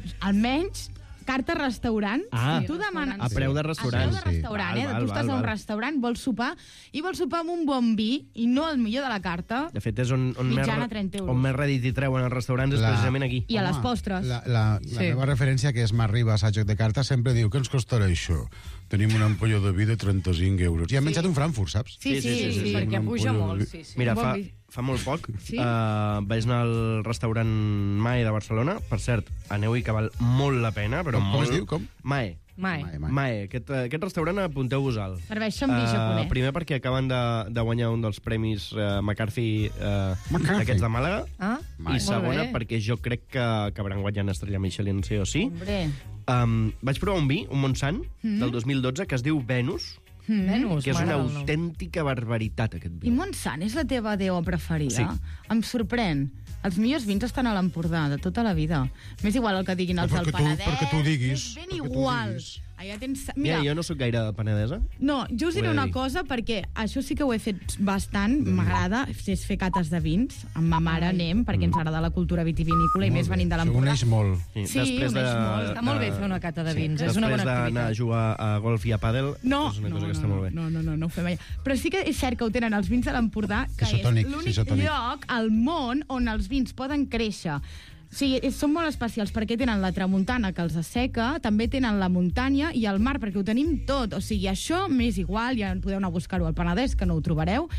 almenys carta restaurant, Ah, si tu demanes... a preu de restaurant. A preu de Sí. restaurant, Val, eh? val, tu estàs val, a un val. restaurant, vols sopar, i vols sopar amb un bon vi, i no el millor de la carta, De fet, és on, on, més, Mitjana re- trenta euros. on més rèdit hi treuen els restaurants és La- precisament aquí. i a les Home, postres. La, la, la Sí. meva referència, que és m'arribes a joc de cartes, sempre diu, què ens costarà això? Tenim una ampolla de vi de trenta-cinc euros. I hem menjat un Frankfurt, saps? Sí, sí, sí, sí, sí. perquè Una puja ampolla de molt. vi. Sí, sí. Mira, Un bon fa, vi. fa molt poc Sí? uh, vaig anar al restaurant Mae de Barcelona. Per cert, aneu-hi, que val molt la pena, però Com- com molt... es diu, com? Mae. Mai. Mai, mai. Mae. Aquest, eh, aquest restaurant apunteu-vos-al. Serveix amb vi japonès. primer perquè acaben de, de guanyar un dels premis uh, McCarthy, uh, McCarthy. d'aquests de Màlaga. Ah, I segona, perquè jo crec que acabaran guanyant Estrella Michelin, sí o sí. Hombre. Um, vaig provar un vi, un Montsant, mm. del dos mil dotze, que es diu Venus, Venus, que és una m'agrada el nom. autèntica barbaritat, aquest I vi. Montsant és la teva déu preferida? Sí. Em sorprèn. Els millors vins estan a l'Empordà, de tota la vida. M'és igual el que diguin els Perquè del tu- Penedès. perquè tu diguis, És ben perquè tu igual. diguis. Allà tens... Mira, Mira, jo no sóc gaire penedesa. no, jo us Ho he diré de una dir. cosa, perquè això sí que ho he fet bastant, m'agrada, és fer cates de vins. Amb ma mare anem, perquè ens agrada la cultura vitivinícola, i Molt més bé. venint de Això l'Empordà. uneix molt. Sí, després de, uneix molt. Està molt bé fer una cata de vins, és una bona Després d'anar a activitat. jugar a golf i a pàdel, No, és una no, cosa no, que està molt bé. no, no, no, no ho fem mai. Però sí que és cert que ho tenen els vins de l'Empordà, que Isotònic, és l'únic isotònic. lloc al món on els vins poden créixer. O sigui, és- són molt especials perquè tenen la tramuntana, que els asseca, també tenen la muntanya i el mar, perquè ho tenim tot. O sigui, això m'és igual, ja podeu anar a buscar-ho al Penedès, que no ho trobareu.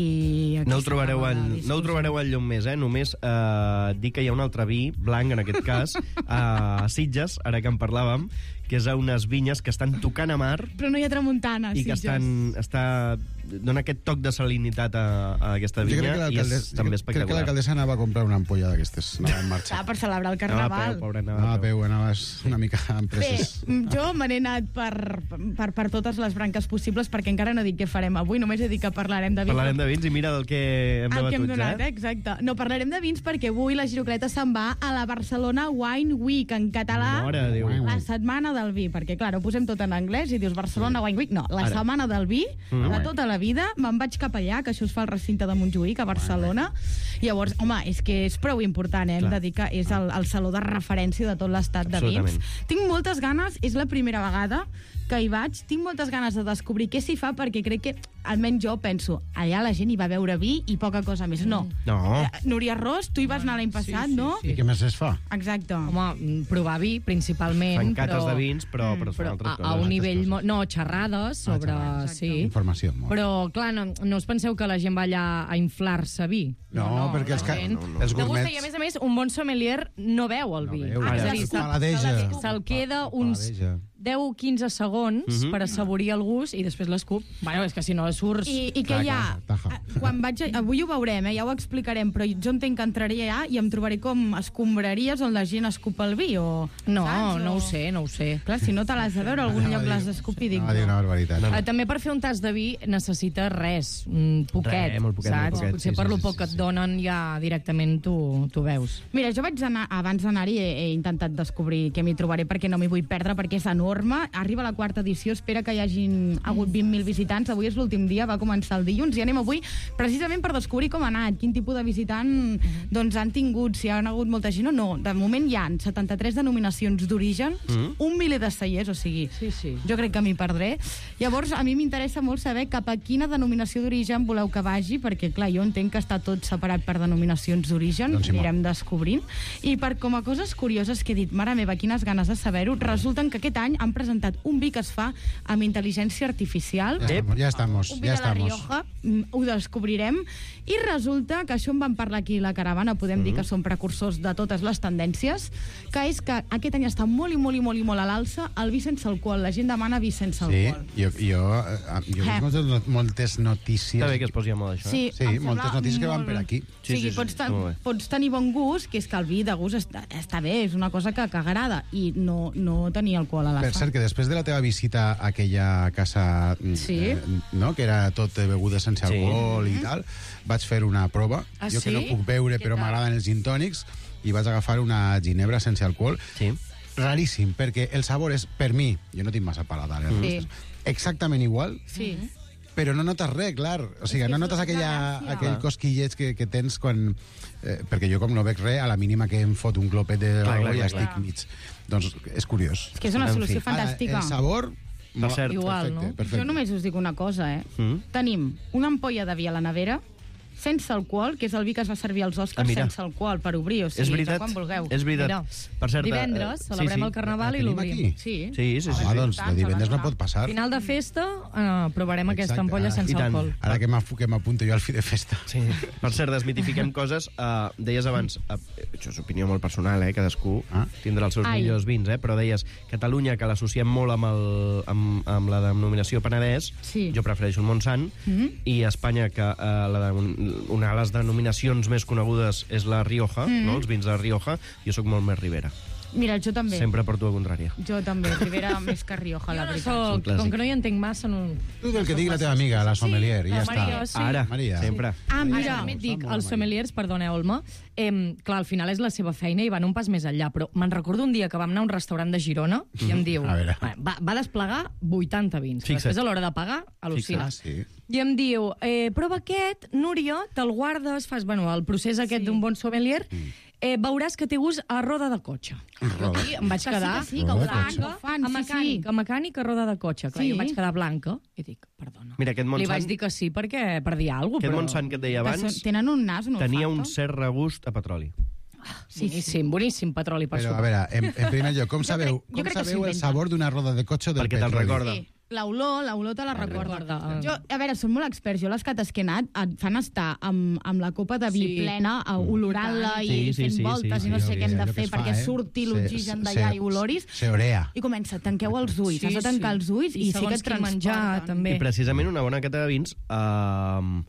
I aquí No ho trobareu s'acaba la en, no ho discussió. trobareu en lloc més, eh? Només eh, dir que hi ha un altre vi, blanc en aquest cas, a Sitges, ara que en parlàvem, que és a unes vinyes que estan tocant a mar Però no hi ha tramuntana, i que Sitges. estan, està, dona aquest toc de salinitat a, a aquesta Jo crec vinya que i l'alcalde- és també crec que espectacular. l'alcaldessa anava a comprar una ampolla d'aquestes. Anava en marxa. Ah, per celebrar el Anava a Carnaval. peu, pobre, Anava anava a a peu. peu, anaves una mica amb Bé, presses. jo me n'he anat per, per, per totes les branques possibles, perquè encara no dic què farem avui, només he dit que parlarem de vins. Parlarem de vins i mira del que hem El que hem debatut donat, ja. eh? Exacte. No, parlarem de vins perquè avui la Girocleta se'n va a la Barcelona Wine Week, en català, Mare de Déu. la setmana del vi, perquè, clar, ho posem tot en anglès i dius Barcelona Wine Week. No, la Ara. setmana del vi Mm. de tota la la vida, me'n vaig cap allà, que això es fa al recinte de Montjuïc, a Barcelona. Llavors, home, és que és prou important, eh? Hem de dir que és el, el saló de referència de tot l'estat de vins. Tinc moltes ganes, és la primera vegada que hi vaig, tinc moltes ganes de descobrir què s'hi fa, perquè crec que, almenys jo penso, allà la gent hi va beure vi i poca cosa més. No. No. Núria Ros, tu hi vas anar l'any passat, sí, sí, no? Sí. I què més es fa? Exacte. Home, provar vi, principalment. Fan cates però, de vins, però, però, però a, a un nivell... Mo... No, xerrades sobre... Ah, sí. Informació. Molt. Però, clar, no, no us penseu que la gent va allà a inflar-se vi. No, no, perquè els, ca... gent... no, no. els gourmets... I, a més a més, un bon sommelier no veu el vi. No veu, ah, és paladeja. Se'l queda uns deu o quinze segons mm -hmm. per assaborir el gust i després l'escup. Bueno, és que si no surts... I, i què hi ha? Quan vaig a... Avui ho veurem, eh? Ja ho explicarem, però jo entenc que entraré allà i em trobaré com escombraries on la gent escupa el vi, o... No, saps? no o... ho sé, no ho sé. Clar, si no te l'has de veure, a algun lloc l'has d'escupir, dic... No, una barbaritat. No, no. També per fer un tas de vi necessita res, un poquet, Re, molt poquet, saps? molt poquet, Potser sí, per sí, lo sí, poc que et donen ja directament tu, tu veus. Mira, jo vaig anar, abans d'anar-hi he, he intentat descobrir què m'hi trobaré, perquè no m'hi vull perdre, perquè és enorme. Arriba la quarta edició, espera que hi hagin hagut vint mil visitants. Avui és l'últim dia, va començar el dilluns, i anem avui precisament per descobrir com ha anat, quin tipus de visitant doncs, han tingut, si han hagut molta gent o no. De moment hi ha setanta-tres denominacions d'origen, mm. un miler de cellers, o sigui, sí, sí. jo crec que m'hi perdré. Llavors, a mi m'interessa molt saber cap a quina denominació d'origen voleu que vagi, perquè, clar, jo entenc que està tot separat per denominacions d'origen, doncs anirem descobrint. I per com a coses curioses que he dit, mare meva, quines ganes de saber-ho, resulta que aquest any han presentat un vi que es fa amb intel·ligència artificial. Ja estamos, ja estamos. Un vi ja de la estamos. Rioja, ho descobrirem, i resulta que això en vam parlar aquí a la caravana, podem mm. dir que són precursors de totes les tendències, que és que aquest any està molt i molt i molt i molt a l'alça el vi sense alcohol. La gent demana vi sense sí, alcohol. jo, jo, jo he vist moltes, moltes notícies... Està bé que es posi a moda, això. Sí, sí moltes notícies que van per aquí. Sí, sí, sí, pots, ten, pots tenir bon gust, que és que el vi de gust està, està bé, és una cosa que, que agrada, i no, no tenir alcohol a la Per cert, que després de la teva visita a aquella casa, sí. eh, no, que era tot beguda sense alcohol sí. i tal, vaig fer una prova. Ah, jo sí? que no puc beure, però m'agraden els gin tònics, i vaig agafar una ginebra sense alcohol. Sí. Raríssim, perquè el sabor és, per mi, jo no tinc massa paladar, eh, sí. exactament igual, sí. però no notes res, clar. O sigui, no notes aquella, aquell cosquilleig que, que tens quan... Eh, perquè jo, com no veig res, a la mínima que em fot un clopet de l'aigua ja estic mig. Doncs és curiós. És que és una solució en fi. fantàstica. Ara, el sabor... Per cert, igual, perfecte, no? perfecte. Jo només us dic una cosa, eh? Mm. Tenim una ampolla de vi a la nevera, sense alcohol, que és el vi que es va servir als Oscars ah, sense alcohol, per obrir, o sigui, és veritat, quan vulgueu. És veritat. Mira, per cert, divendres uh, celebrem sí, sí. el Carnaval i l'obrim. Sí, sí, sí. sí, Home, sí. doncs de divendres no pot passar. Final de festa, uh, provarem Exacte. aquesta ampolla sense alcohol. Ara que m'apunto jo al fi de festa. Sí. Per cert, desmitifiquem coses. Uh, deies abans, uh, això és opinió molt personal, eh? Cadascú ah? tindrà els seus Ai. millors vins, eh? Però deies Catalunya, que l'associem molt amb, el, amb, amb la denominació Penedès, sí. jo prefereixo el Montsant, mm -hmm. i Espanya, que uh, la, una de les denominacions més conegudes és la Rioja, mm -hmm. no? Els vins de Rioja, jo sóc molt més Ribera. Mira, jo també. Sempre porto la contrària. Jo també, Ribera més que Rioja, la veritat. Soc, com que no hi entenc massa... No... Tu del que digui la teva amiga, la sommelier, sí, i ja Maria, està. sí. Ara, Maria. sempre. Ah, mira, Ara, també et dic, molt, els Maria. sommeliers, perdoneu-me, eh, clar, al final és la seva feina i van un pas més enllà, però me'n recordo un dia que vam anar a un restaurant de Girona i em diu, A veure. va, va desplegar vuitanta vins, però Fixa't. després a l'hora de pagar, al·lucina. Ah, sí. I em diu, eh, prova aquest, Núria, te'l guardes, fas bueno, el procés aquest Sí. d'un bon sommelier, eh, veuràs que té gust a roda de cotxe. Jo aquí em vaig Que sí, quedar que sí, que ho Roda de fan, cotxe. que ho fan, a sí, mecànic, sí. a mecànic a roda de cotxe. Clar, Sí. jo em vaig quedar blanca i dic, perdona. Mira, aquest Li Montsant, vaig dir que sí perquè per dir alguna cosa, aquest però... Montsant que et deia Que abans, són- Tenen un nas, no tenia falta. un cert regust a petroli. Sí, boníssim, boníssim petroli per Però, a sopar. veure, en, en primer lloc, com sabeu, crec- jo com crec que s'ho sabeu el inventa. sabor d'una roda de cotxe del Perquè te'l petroli? recorda. Sí. L'olor, l'olor te la recorda. recorda. Jo, a veure, són molt experts. Jo les cates que he anat et fan estar amb, amb la copa de vi Sí. plena, a- olorant-la i Sí, sí, fent sí, voltes sí, i no sí, sé què hem de allò que fer es fa, perquè eh? surti Se- l'oxigen se- d'allà i oloris. Se orea. I comença, tanqueu els ulls, Sí, has de tancar sí. els ulls i, I sí que segons et quin menjar, transporten. també. I precisament una bona cata de vins uh,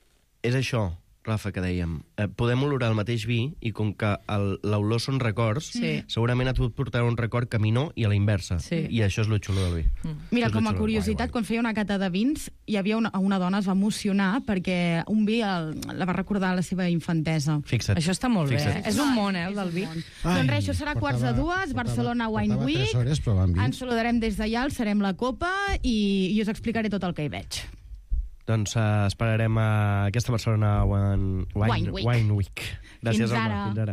és això, Rafa, que dèiem. Eh, podem olorar el mateix vi i com que el- l'olor són records, Sí. segurament a tu et portarà un record caminó i a la inversa. Sí. I això és lo xulo del vi. Mira, Això és com lo a xulo. curiositat, quan feia una cata de vins, hi havia una, una dona, es va emocionar perquè un vi el, la va recordar la seva infantesa. Fixa't. Això està molt Fixa't. bé. Eh? És un món, eh, el del vi. Ai, Doncs res, això serà quarts de dues, portava- Barcelona Wine portava Week. tres hores provant vins. Ens saludarem des d'allà, alçarem la copa i, i us explicaré tot el que hi veig. Doncs uh, esperarem a aquesta Barcelona Wine, Wine, Wine Week. Wine Week. Gràcies, Fins Alma. ara. Fins ara.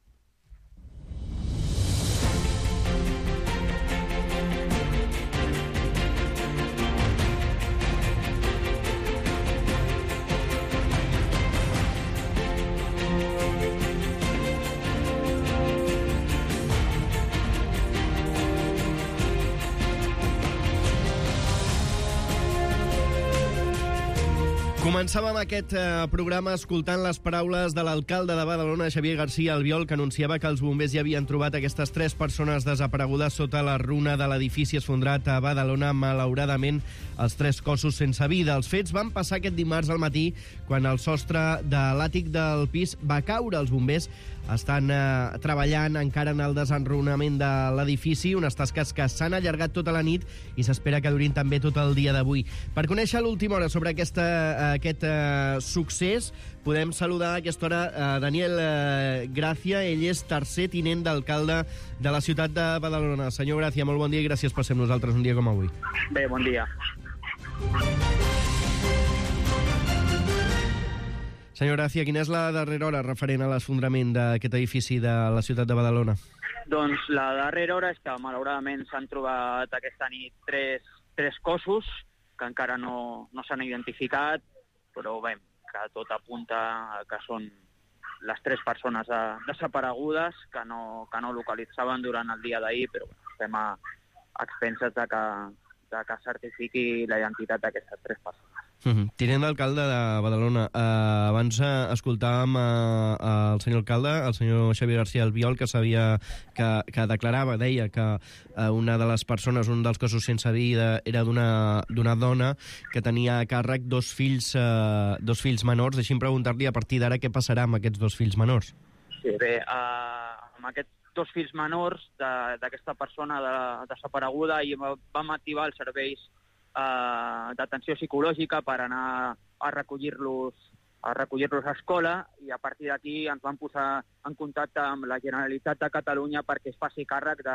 Començàvem aquest eh, programa escoltant les paraules de l'alcalde de Badalona, Xavier García Albiol, que anunciava que els bombers ja havien trobat aquestes tres persones desaparegudes sota la runa de l'edifici esfondrat a Badalona. Malauradament, els tres cossos sense vida. Els fets van passar aquest dimarts al matí, quan el sostre de l'àtic del pis va caure. Els bombers estan eh, treballant encara en el desenrunament de l'edifici, unes tasques que s'han allargat tota la nit i s'espera que durin també tot el dia d'avui. Per conèixer l'última hora sobre aquesta, eh, aquest eh, succés, podem saludar a aquesta hora eh, Daniel eh, Gràcia. Ell és tercer tinent d'alcalde de la ciutat de Badalona. Senyor Gràcia, molt bon dia i gràcies per ser amb nosaltres un dia com avui. Bé, bon dia. Senyor Gràcia, quina és la darrera hora referent a l'esfondrament d'aquest edifici de la ciutat de Badalona? Doncs la darrera hora és que malauradament s'han trobat aquesta nit tres, tres cossos que encara no, no s'han identificat, però bé, que tot apunta a que són les tres persones de, desaparegudes que no, que no localitzaven durant el dia d'ahir, però bé, estem a, a expenses de que, de que certifiqui la identitat d'aquestes tres persones. Uh-huh. Tinent d'alcalde de Badalona, uh, abans uh, escoltàvem uh, el senyor alcalde, el senyor Xavier García Albiol, que sabia que, que declarava, deia que uh, una de les persones, un dels cossos sense vida, era d'una dona que tenia a càrrec dos fills, uh, dos fills menors. Deixi'm preguntar-li a partir d'ara què passarà amb aquests dos fills menors. Sí, bé, uh, amb aquests dos fills menors d'aquesta persona de, desapareguda i vam activar els serveis Uh, d'atenció psicològica per anar a recollir-los a recollir-los a escola, i a partir d'aquí ens vam posar en contacte amb la Generalitat de Catalunya perquè es faci càrrec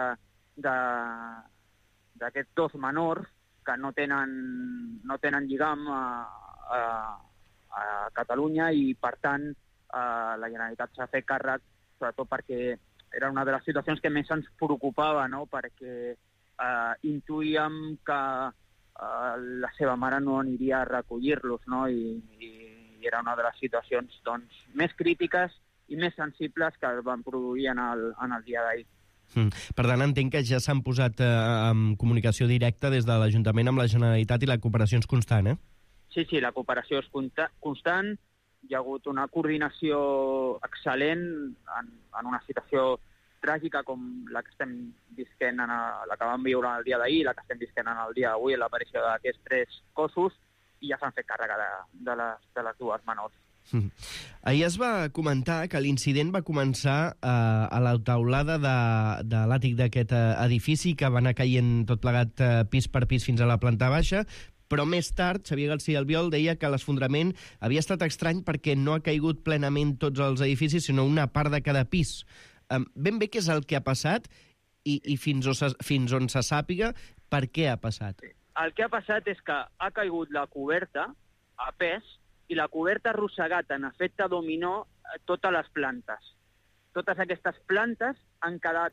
d'aquests dos menors que no tenen, no tenen lligam a, a, a Catalunya, i per tant uh, la Generalitat s'ha fet càrrec, sobretot perquè era una de les situacions que més ens preocupava, no? Perquè uh, intuïem que Uh, la seva mare no aniria a recollir-los, no? I, i, i era una de les situacions doncs, més crítiques i més sensibles que es van produir en el, en el dia d'ahir. Mm. Per tant, entenc que ja s'han posat eh, en comunicació directa des de l'Ajuntament amb la Generalitat i la cooperació és constant, eh? Sí, sí, la cooperació és constant. Hi ha hagut una coordinació excel·lent en, en una situació tràgica com la que estem visquent, en el, la que vam viure el dia d'ahir, la que estem visquent en el dia d'avui, l'aparició d'aquests tres cossos, i ja s'han fet càrrega de, de, les, de les dues menors. Mm. Ahir es va comentar que l'incident va començar eh, a la taulada de, de l'àtic d'aquest eh, edifici, que va anar caient tot plegat eh, pis per pis fins a la planta baixa, però més tard Xavier García Albiol deia que l'esfondrament havia estat estrany perquè no ha caigut plenament tots els edificis, sinó una part de cada pis. Um, ben bé què és el que ha passat i, i fins, on se, fins on se sàpiga per què ha passat. El que ha passat és que ha caigut la coberta a pes i la coberta ha arrossegat en efecte dominó totes les plantes. Totes aquestes plantes han quedat,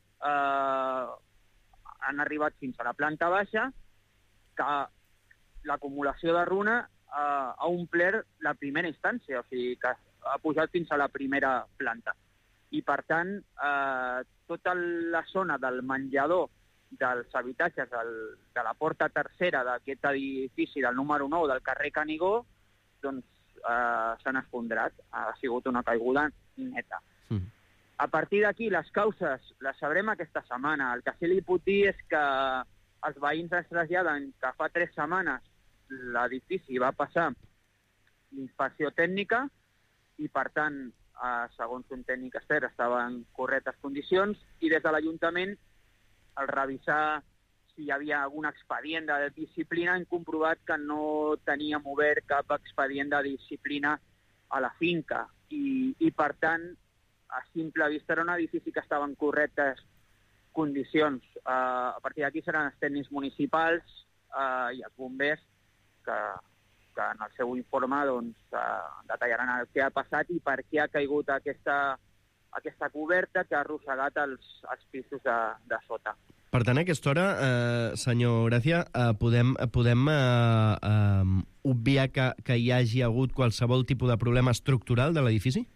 eh, han arribat fins a la planta baixa, que l'acumulació de runa eh, ha omplert la primera instància, o sigui que ha pujat fins a la primera planta. I, per tant, eh, tota la zona del menjador dels habitatges del, de la porta tercera d'aquest edifici del número nou del carrer Canigó, doncs eh, s'han esfondrat. Ha sigut una caiguda neta. Mm. A partir d'aquí, les causes les sabrem aquesta setmana. El que sí li puc dir és que els veïns es traslladen que fa tres setmanes l'edifici va passar l'inspecció tècnica i, per tant, Uh, segons un tècnic expert, estava en correctes condicions, i des de l'Ajuntament, al revisar si hi havia algun expedient de disciplina, hem comprovat que no teníem obert cap expedient de disciplina a la finca, i, i per tant, a simple vista era un edifici que estava en correctes condicions. Uh, a partir d'aquí seran els tècnics municipals uh, i els bombers que, que en el seu informe doncs, uh, detallaran el que ha passat i per què ha caigut aquesta, aquesta coberta que ha arrossegat els, els pisos de, de sota. Per tant, a aquesta hora, eh, senyor Gràcia, eh, podem, podem eh, eh, obviar que, que hi hagi hagut qualsevol tipus de problema estructural de l'edifici?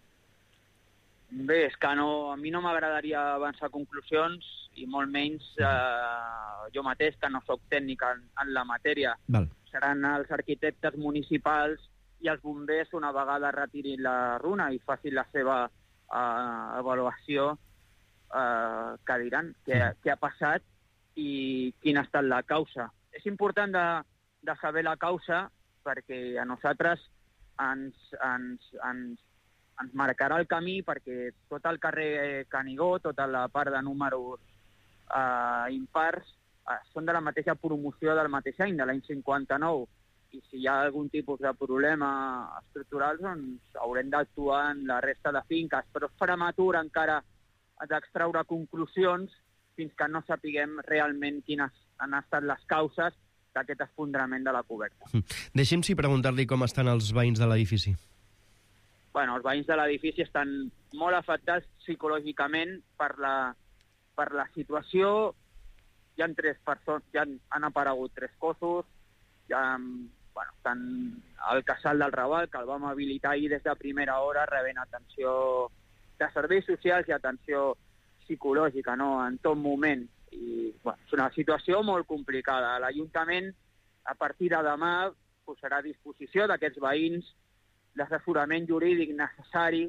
Bé, és que no, a mi no m'agradaria avançar conclusions i molt menys eh, jo mateix, que no sóc tècnic en, en la matèria. Val. Seran els arquitectes municipals i els bombers una vegada retirin la runa i facin la seva eh, avaluació eh, que diran què, què ha passat i quina ha estat la causa. És important de, de saber la causa perquè a nosaltres ens, ens, ens, ens marcarà el camí perquè tot el carrer Canigó, tota la part de números eh, impars, eh, són de la mateixa promoció del mateix any, de l'any cinquanta-nou. I si hi ha algun tipus de problema estructural, doncs haurem d'actuar en la resta de finques. Però és prematur encara d'extraure conclusions fins que no sapiguem realment quines han estat les causes d'aquest esfondrament de la coberta. Deixi'm si preguntar-li com estan els veïns de l'edifici. Bueno, els veïns de l'edifici estan molt afectats psicològicament per la, per la situació. Hi ha tres persones, ja han, han aparegut tres cossos, ja, bueno, estan al Casal del Raval, que el vam habilitar ahir des de primera hora, rebent atenció de serveis socials i atenció psicològica, no?, en tot moment. I, bueno, és una situació molt complicada. L'Ajuntament, a partir de demà, posarà a disposició d'aquests veïns l'assessorament jurídic necessari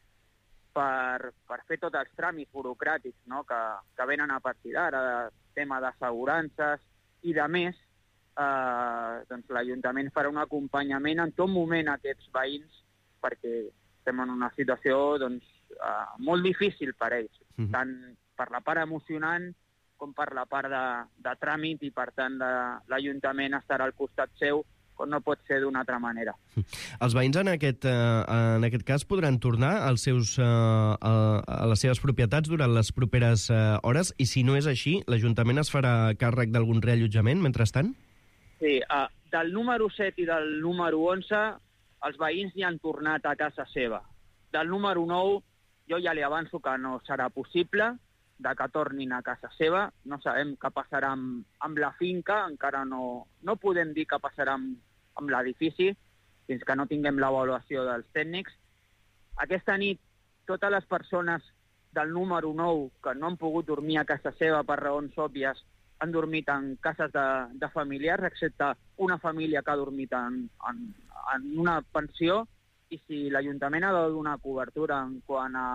per, per fer tots els tràmits burocràtics, no?, que, que venen a partir d'ara, de tema d'assegurances i de més. Eh, doncs l'Ajuntament farà un acompanyament en tot moment a aquests veïns perquè estem en una situació doncs, eh, molt difícil per ells, mm-hmm. tant per la part emocionant com per la part de, de tràmit i, per tant, de, l'Ajuntament estarà al costat seu, com no pot ser d'una altra manera. Els veïns en aquest, eh, en aquest cas podran tornar als seus, eh, a, a les seves propietats durant les properes eh, hores i, si no és així, l'Ajuntament es farà càrrec d'algun reallotjament mentrestant? Sí, eh, del número set i del número onze els veïns ja han tornat a casa seva. Del número nou jo ja li avanço que no serà possible de que tornin a casa seva. No sabem què passarà amb, amb la finca, encara no, no podem dir què passarà amb, amb l'edifici fins que no tinguem l'avaluació dels tècnics. Aquesta nit, totes les persones del número nou que no han pogut dormir a casa seva per raons òbvies han dormit en cases de, de familiars, excepte una família que ha dormit en, en, en una pensió, i si l'Ajuntament ha de donar cobertura en quant a,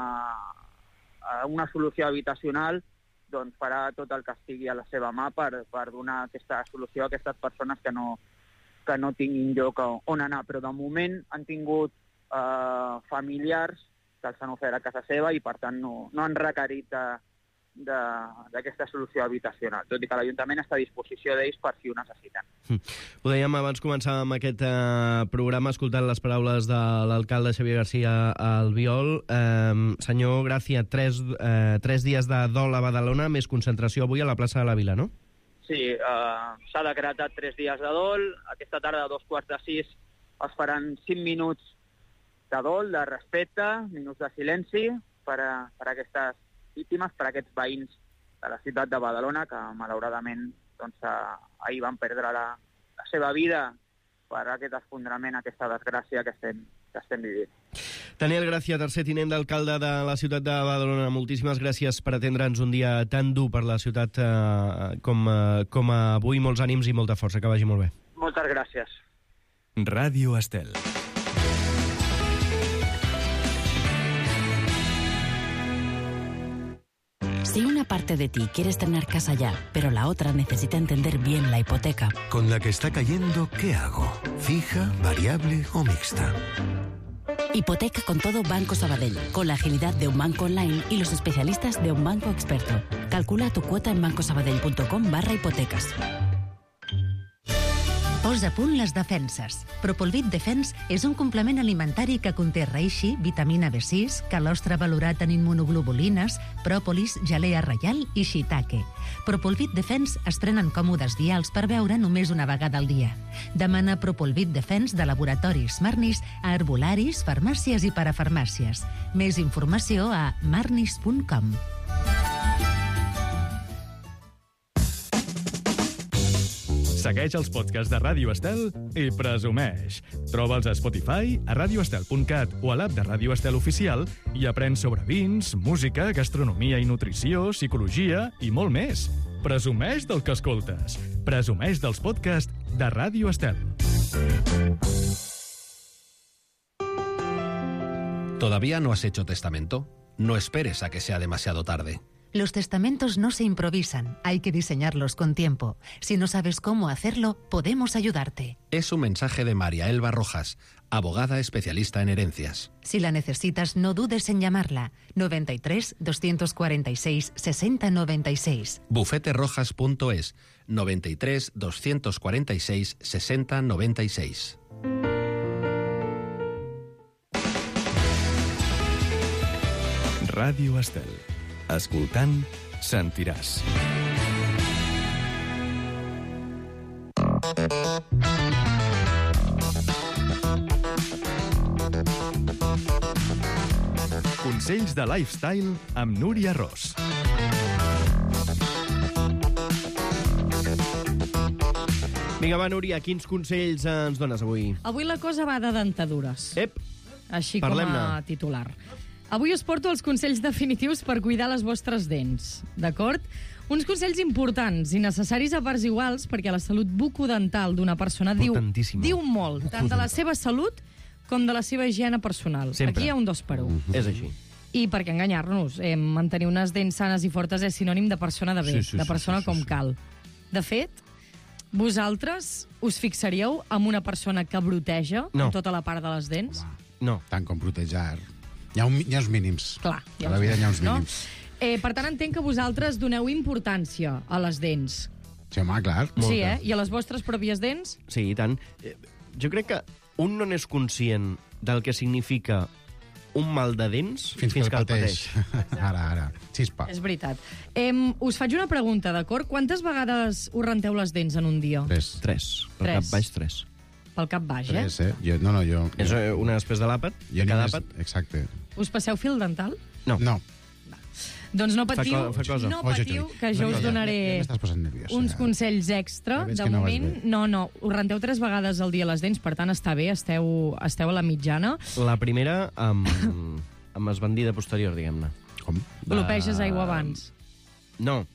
a una solució habitacional, doncs farà tot el que estigui a la seva mà per, per donar aquesta solució a aquestes persones que no, que no tinguin lloc on anar. Però de moment han tingut eh, familiars que els han ofert a casa seva i per tant no, no han requerit de, d'aquesta solució habitacional, tot i que l'Ajuntament està a disposició d'ells per si ho necessiten. Ho dèiem abans començar amb aquest eh, programa escoltant les paraules de l'alcalde Xavier García Albiol. Eh, senyor Gràcia, tres, eh, tres dies de dol a Badalona, més concentració avui a la plaça de la Vila, no? Sí, eh, s'ha decretat tres dies de dol. Aquesta tarda, a dos quarts de sis, es faran cinc minuts de dol, de respecte, minuts de silenci per a, per a aquestes víctimes, per a aquests veïns de la ciutat de Badalona que malauradament doncs, ahir van perdre la, la seva vida per aquest esfondrament, aquesta desgràcia que estem, que estem vivint. Daniel Gràcia, tercer tinent d'alcalde de la ciutat de Badalona, moltíssimes gràcies per atendre'ns un dia tan dur per la ciutat eh, com, eh, com avui. Molts ànims i molta força, que vagi molt bé. Moltes gràcies. Ràdio Estel. Si una parte de ti quieres tener casa ya, pero la otra necesita entender bien la hipoteca. Con la que está cayendo, ¿qué hago? ¿Fija, variable o mixta? Hipoteca con todo Banco Sabadell, con la agilidad de un banco online y los especialistas de un banco experto. Calcula tu cuota en bancosabadell punto com barra hipotecas. Posa a punt les defenses. Propolvit Defense és un complement alimentari que conté reishi, vitamina B sis, calostre valorat en immunoglobulines, pròpolis, gelea reial i shiitake. Propolvit Defense es prenen còmodes dials per beure només una vegada al dia. Demana Propolvit Defense de laboratoris Marnis a herbolaris, farmàcies i parafarmàcies. Més informació a marnis punt com. Segueix els podcasts de Ràdio Estel i presumeix. Troba'ls a Spotify, a radioestel punt cat o a l'app de Ràdio Estel Oficial i aprèn sobre vins, música, gastronomia i nutrició, psicologia i molt més. Presumeix del que escoltes. Presumeix dels podcasts de Ràdio Estel. ¿Todavía no has hecho testamento? No esperes a que sea demasiado tarde. Los testamentos no se improvisan, hay que diseñarlos con tiempo. Si no sabes cómo hacerlo, podemos ayudarte. Es un mensaje de María Elba Rojas, abogada especialista en herencias. Si la necesitas, no dudes en llamarla. noventa y tres, doscientos cuarenta y seis, sesenta noventa y seis. bufete rojas punto es, noventa y tres, doscientos cuarenta y seis, sesenta noventa y seis. Ràdio Estel. Escoltant, sentiràs. Consells de lifestyle amb Núria Ros. Vinga, va, Núria, quins consells ens dones avui? Avui la cosa va de dentadures. Ep, Així com a titular. Avui us porto els consells definitius per cuidar les vostres dents, d'acord? Uns consells importants i necessaris a parts iguals perquè la salut bucodental d'una persona diu, diu molt, tant de la seva salut com de la seva higiene personal. Sempre. Aquí hi ha un dos per un. És així. I per què enganyar-nos? Eh, mantenir unes dents sanes i fortes és sinònim de persona de bé, Sí, sí, de sí, persona sí, sí, com sí. cal. De fet, vosaltres us fixaríeu en una persona que broteja No. en tota la part de les dents? No. Tant com protejar. Hi ha, un, hi ha uns mínims. Clar. A la vida hi ha uns no? mínims. Eh, per tant, entenc que vosaltres doneu importància a les dents. Sí, home, clar. Sí, eh? I a les vostres pròpies dents? Sí, i tant. Eh, Jo crec que un no n'és conscient del que significa un mal de dents Fins, fins que el pateix. Ara, ara. Xispa. És veritat. Eh, us faig una pregunta, d'acord? Quantes vegades us renteu les dents en un dia? Tres. Tres. Per Tres. cap baix, tres. Pel cap baix, eh? Tres, eh? Jo, no, no, jo... És eh, una després de l'àpat? Jo De cada només- àpat? Exacte. Us passeu fil dental? No. No. Doncs no Fa patiu, co- fa cosa. no Oi, oi, patiu, oi. que jo No, us ja, donaré ja m'estàs posant nerviosa. uns consells extra. Ja veig De que no vas moment, bé. no, no, us renteu tres vegades al dia les dents, per tant està bé, esteu, esteu a la mitjana. La primera amb, amb esbandida posterior, diguem-ne. Com? Glopeges aigua abans. No.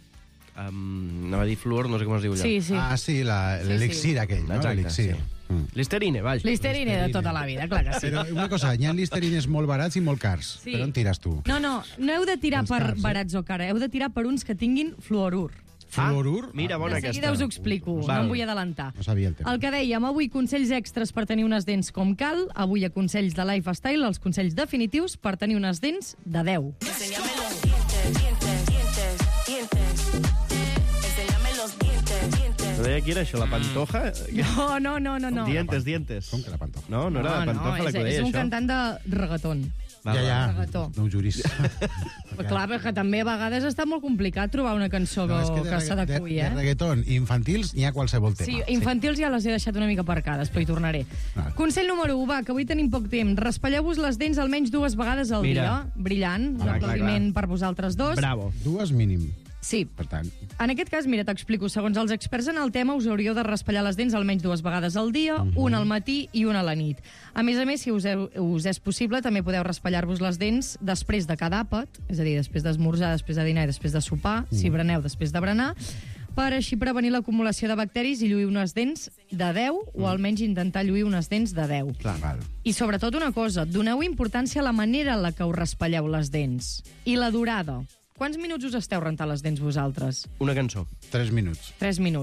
Um, anava a dir fluor, no sé com es diu allò. Sí, sí. Ah, sí, la- l'elixir aquell, no? Exacte, L'elixir. sí. Mm. Listerine, vaja. Listerine de tota la vida, clar que sí. Però una cosa, hi ha listerines molt barats i molt cars. Sí. Per on tires tu? No, no, no heu de tirar Els per cars, eh? barats o cara, heu de tirar per uns que tinguin fluorur. Fluorur? Mira, bona De seguida aquesta. us ho explico, Val. no em vull adelantar. No sabia el tema. El que dèiem, avui consells extras per tenir unes dents com cal, avui a consells de Lifestyle, els consells definitius per tenir unes dents de deu. Enséñame los dientes, dientes, dientes, dientes. Enséñame los dientes, dientes. No deia qui era això, la Pantoja? No, no, no, no. no. Dientes, dientes. Com que la Pantoja? No, no era la Pantoja la és, que ho deia, és un això. cantant de reggaeton. Va, Ja, ja, Regató. no ho juris. Clar, perquè també a vegades està molt complicat trobar una cançó No, és que, que que de, s'adequi, de, de eh? reggaeton i infantils n'hi ha qualsevol tema. Sí, infantils ja les he deixat una mica aparcades, però hi tornaré. Ah. Consell número u, va, que avui tenim poc temps. Raspalleu-vos les dents almenys dues vegades al Mira. dia. Brillant, Ah, clar, l'aplaudiment clar. per vosaltres dos. Bravo. Dues mínim. Sí. Per tant, En aquest cas, mira, t'explico. Segons els experts en el tema, us hauríeu de raspallar les dents almenys dues vegades al dia, Mhm. una al matí i una a la nit. A més a més, si us, heu, us és possible, també podeu raspallar-vos les dents després de cada àpat, és a dir, després d'esmorzar, després de dinar i després de sopar, Mm. si bereneu després de berenar, per així prevenir l'acumulació de bacteris i lluir unes dents de deu, o almenys intentar lluir unes dents de deu. clar, val. I sobretot una cosa, doneu importància a la manera en la que us raspalleu les dents. I la durada. Quants minuts us esteu rentant les dents vosaltres? Una cançó. Tres minuts. Tres minuts.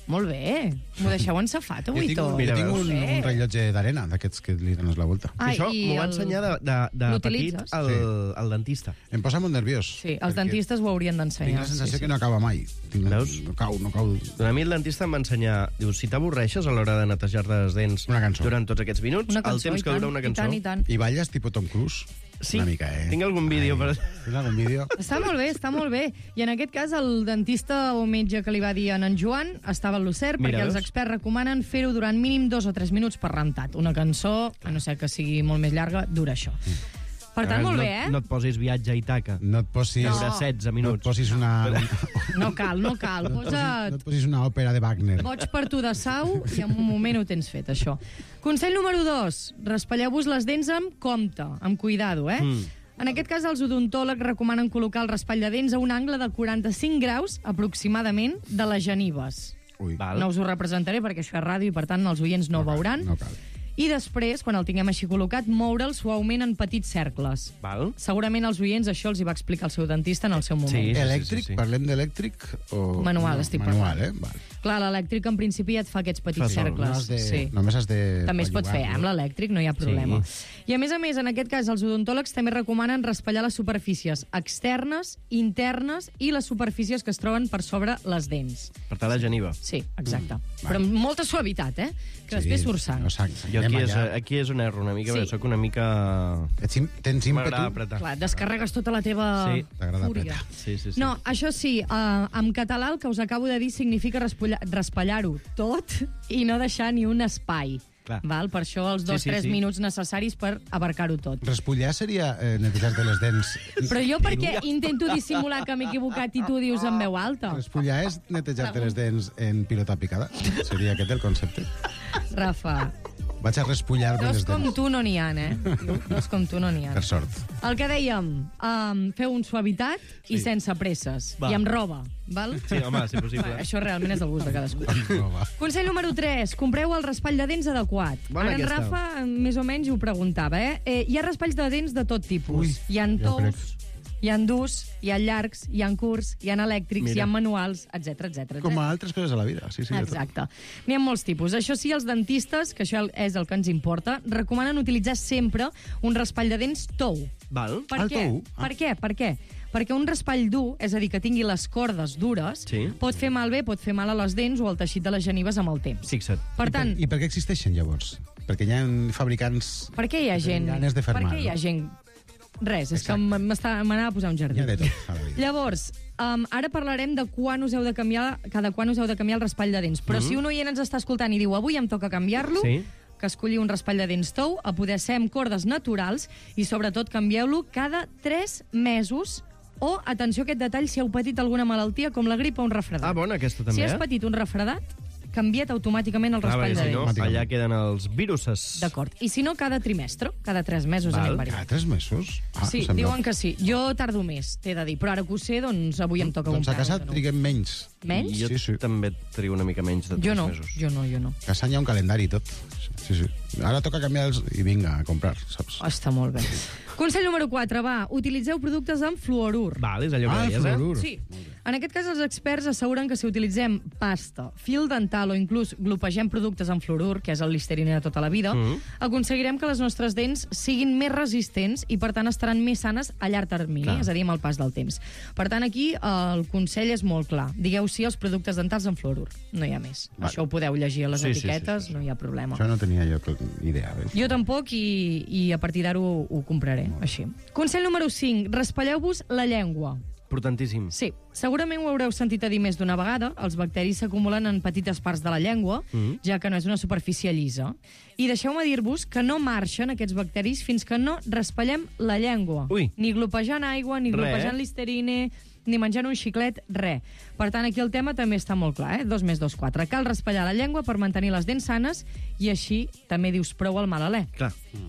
Molt bé. M'ho deixeu ensafat, avui, Jo tinc, tot. un, jo tinc un, Sí. un rellotge d'arena, d'aquests que li dones la volta. Ah, Això i m'ho va el- ensenyar de, de, de petit l'utilitzes? al, Sí. al dentista. Em posa molt nerviós. Sí, els dentistes ho haurien Tinc d'ensenyar. la sensació sí, sí. que no acaba mai. Tinc, Veus? No cau, no cau. A mi el dentista em va ensenyar, diu, si t'avorreixes a l'hora de netejar les dents Una cançó. durant tots aquests minuts, Una el cançó, temps i que tant, dura una i cançó... tant, i tant. I balles tipus Tom Cruise? Sí, Una mica, eh? tinc algun vídeo per... Tens algun vídeo? Està molt bé, està molt bé. I en aquest cas, el dentista o metge que li va dir a en Joan estava en lo cert, Mira, perquè els veus? experts recomanen fer-ho durant mínim dos o tres minuts per rentat. Una cançó, a no ser que sigui molt més llarga, dura això. Per tant, molt no, bé, eh? No et posis viatge a Itaca. No et posis... Dura setze minuts. No et posis una... No cal, no cal. No et posis, Posa't no et posis una òpera de Wagner. boig per tu de sau i en un moment ho tens fet, això. Consell número dos. Raspalleu-vos les dents amb compte, amb cuidado, eh? Mm. En aquest cas, els odontòlegs recomanen col·locar el raspall de dents a un angle de quaranta-cinc graus, aproximadament, de les genives. Ui. Val. No us ho representaré perquè això és ràdio i, per tant, els oients no ho veuran. No cal. I després, quan el tinguem així col·locat, moure'l suaument en petits cercles. Val? Segurament als oients això els hi va explicar el seu dentista en el seu moment. Sí, sí, Elèctric? sí, sí. Parlem d'elèctric? O... Manual, no, estic manual, parlant. eh? Val. Clar, l'elèctric en principi et fa aquests petits Fa sol, cercles. No has de, Sí. Només has de... També es pot fer, eh, amb l'elèctric, no hi ha problema. Sí. I a més a més, en aquest cas, els odontòlegs també recomanen raspallar les superfícies externes, internes i les superfícies que es troben per sobre les dents. Per tant, la geniva. Sí, exacte. Mm. Però amb molta suavitat, eh? Que després surt sang. No, sang. Jo aquí Anem és, allà. aquí és on erro una mica, Sí. perquè soc una mica... Ets im- Tens M'agrada ímpetu? apretar. Clar, descarregues tota la teva Sí, t'agrada fúria. apretar. Sí, sí, sí. No, això sí, uh, en català el que us acabo de dir significa raspollar- raspallar-ho tot i no deixar ni un espai. Clar. Val? Per això els dos o Sí, sí, tres sí. minuts necessaris per abarcar-ho tot. Respullar seria eh, netejar-te les dents. Però jo perquè intento dissimular que m'he equivocat i tu dius en veu alta? Respullar és netejar-te les dents en pilota picada? Seria aquest el concepte? Rafa, Vaig a respullar-me dos les com dents. tu no n'hi ha, eh? Dos com tu no n'hi ha. Per sort. El que dèiem, um, feu un suavitat i sense presses. Va. I amb roba, val? Sí, home, si possible. Va, això realment és del gust de cadascú. No, va. Consell número tres. Compreu el raspall de dents adequat. Bona Ara en aquesta. Rafa més o menys ho preguntava, eh? eh hi ha raspalls de dents de tot tipus. Ui, hi ha jo crec. tous, hi ha durs, hi ha llargs, hi ha curts, hi ha elèctrics, Mira. hi ha manuals, etc etc. Com a altres coses a la vida. Sí, sí, Exacte. N'hi ha molts tipus. Això sí, els dentistes, que això és el que ens importa, recomanen utilitzar sempre un raspall de dents tou. Val? Per El què? tou? Ah. Per què? Per què? Perquè un raspall dur, és a dir, que tingui les cordes dures, Sí. pot fer malbé, pot fer mal a les dents o al teixit de les genives amb el temps. Fixa't. Per tant, I per què existeixen, llavors? Perquè hi ha fabricants... per què hi ha que tenen gent... ganes de fer per mal, què hi ha no? gent... Res, és que m'està- m'anava a posar un jardí. Hi ha de tot a la vida. Llavors, um, ara parlarem de quan us heu de canviar, cada quan us heu de canviar el raspall de dents. Però Mhm. si un oient ens està escoltant i diu avui em toca canviar-lo, Sí. que escolli un raspall de dents tou, a poder ser amb cordes naturals i sobretot canvieu-lo cada tres mesos o, atenció a aquest detall, si heu patit alguna malaltia com la grip o un refredat. Ah, bona, aquesta també, Si has eh? patit un refredat, canvia't automàticament el Ah, raspall perquè de si no, dents. allà queden els viruses. D'acord. I si no, cada trimestre, cada tres mesos Val. anem variant. Cada tres mesos? Ah, Sí, sembla- diuen que sí. Jo tardo més, t'he de dir. Però ara que ho sé, doncs avui em toca Doncs un a casa pèl, no? triguem menys. Menys? Jo Sí, sí. també trigo una mica menys de tres Jo no, mesos. jo no, jo no. A casa hi ha un calendari i tot. Sí, sí. Ara toca canviar-los i vinga, a comprar, saps? Oh, està molt bé. Consell número quatre, va. Utilitzeu productes amb fluorur. Val, és allò que Ah, deies, fluorur. eh? Sí. En aquest cas, els experts asseguren que si utilitzem pasta, fil dental o inclús glopegem productes amb fluorur, que és el listerine de tota la vida, Mhm. aconseguirem que les nostres dents siguin més resistents i, per tant, estaran més sanes a llarg termini, Clar. és a dir, amb el pas del temps. Per tant, aquí eh, el consell és molt clar. Digueu sí als productes dentals amb fluorur. No hi ha més. Vale. Això ho podeu llegir a les Sí, sí, sí, etiquetes, sí, sí. no hi ha problema. Això no tenia jo cl- idea. Ves? Jo tampoc, i, i a partir d'ara ho, ho compraré, així. Consell número cinc. Raspalleu-vos la llengua. Importantíssim. Sí, segurament ho haureu sentit a dir més d'una vegada. Els bacteris s'acumulen en petites parts de la llengua, Mhm. ja que no és una superfície llisa. I deixeu-me dir-vos que no marxen aquests bacteris fins que no raspallem la llengua. Ui. Ni glopejant aigua, ni Re. glopejant listerine, ni menjant un xiclet, res. Per tant, aquí el tema també està molt clar, eh? Dos més dos, quatre. Cal raspallar la llengua per mantenir les dents sanes i així també dius prou al mal alè. Clar.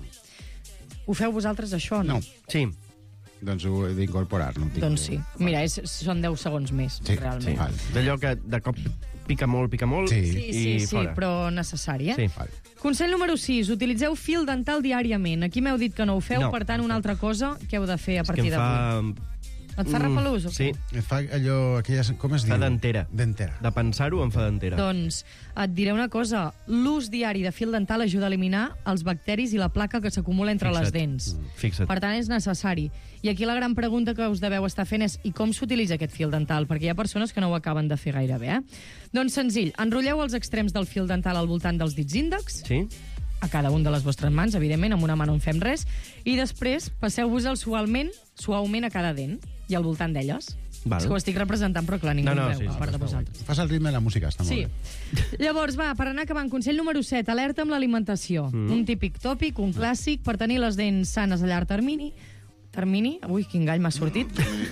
Ho feu vosaltres, això, no? No. Sí. Doncs ho he d'incorporar. No? Tinc- Doncs sí. Mira, és, són deu segons més, Sí, realment. sí. Val. D'allò que de cop pica molt, pica molt, Sí. Sí, sí, i sí, fora. però necessari, eh? Sí. Val. Consell número sis. Utilitzeu fil dental diàriament. Aquí m'heu dit que no ho feu, No. per tant, una altra cosa que heu de fer a És que partir em d'avui. fa Et fa repelús o què? Sí. Et fa allò... Aquelles, com es diu? Fa dentera. Dentera. De pensar-ho em fa dentera. Doncs et diré una cosa. L'ús diari de fil dental ajuda a eliminar els bacteris i la placa que s'acumula entre Fixa't. les dents. Mm. Fixa't. Per tant, és necessari. I aquí la gran pregunta que us deveu estar fent és i com s'utilitza aquest fil dental? Perquè hi ha persones que no ho acaben de fer gaire bé, eh? Doncs senzill, enrotlleu els extrems del fil dental al voltant dels dits índex, Sí? a cada un de les vostres mans, evidentment, amb una mà no en fem res, i després passeu-vos-el suaument, suaument a cada dent i al voltant d'elles. Val. És que ho estic representant, però clar, ningú No, no, ho veu, sí, a sí, part de Està vosaltres. guai. Fas el ritme de la música, està Sí. molt bé. Llavors, va, per anar acabant, consell número set, alerta amb l'alimentació. Mm. Un típic tòpic, un clàssic, per tenir les dents sanes a llarg termini. Termini? Ui, quin gall m'ha sortit.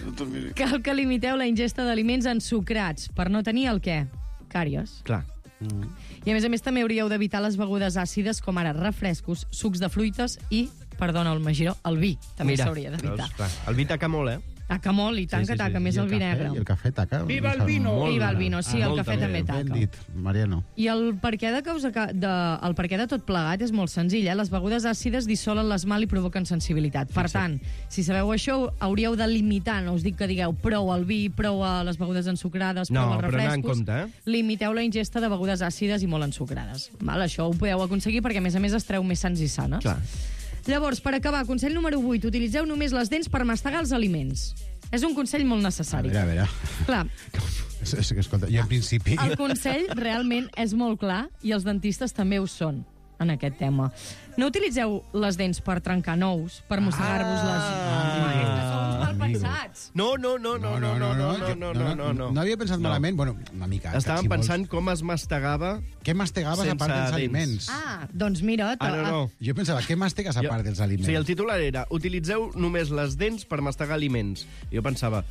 Cal que limiteu la ingesta d'aliments ensucrats per no tenir el què? Càries. Clar. I a més a més també hauríeu d'evitar les begudes àcides com ara refrescos, sucs de fruites i, perdona el Magiró, el vi. També Mira, s'hauria d'evitar. veus, clar, el vi taca molt, eh? Taca molt, i tant Sí, sí, que taca, sí. més I el vi cafè, negre. I el cafè taca. Viva el vino! Molt Viva el bé. vino, sí, el cafè també taca. Ben dit, Mariano. I el perquè de causa que de, el perquè de tot plegat és molt senzill, eh? Les begudes àcides dissolen l'esmalt i provoquen sensibilitat. Per tant, si sabeu això, hauríeu de limitar, no us dic que digueu prou al vi, prou a les begudes ensucrades, No, prou als però anar en refrescos. compte, eh? Limiteu la ingesta de begudes àcides i molt ensucrades. Val? Això ho podeu aconseguir perquè, a més a més, estreu més sants i sanes. Clar. Llavors, per acabar, consell número vuit, utilitzeu només les dents per mastegar els aliments. És un consell molt A necessari. veure, a veure. Clar, És, és, que, escolta, jo en principi... el consell realment és molt clar i els dentistes també ho són en aquest tema. No utilitzeu les dents per trencar nous, per mossegar-vos les... Ah, sou uns malpensats. No, no, no, no, no, no, no, no, jo- no, no, no, no. No havia pensat No. malament, bueno, una mica. Estàvem si vols. pensant com es mastegava... Què mastegaves a sense part dels dents. aliments? Ah, doncs mira... Ah, no, no. Jo pensava, què mastegues a Jo- part dels aliments? Sí, el titular era utilitzeu només les dents per mastegar aliments. I jo pensava,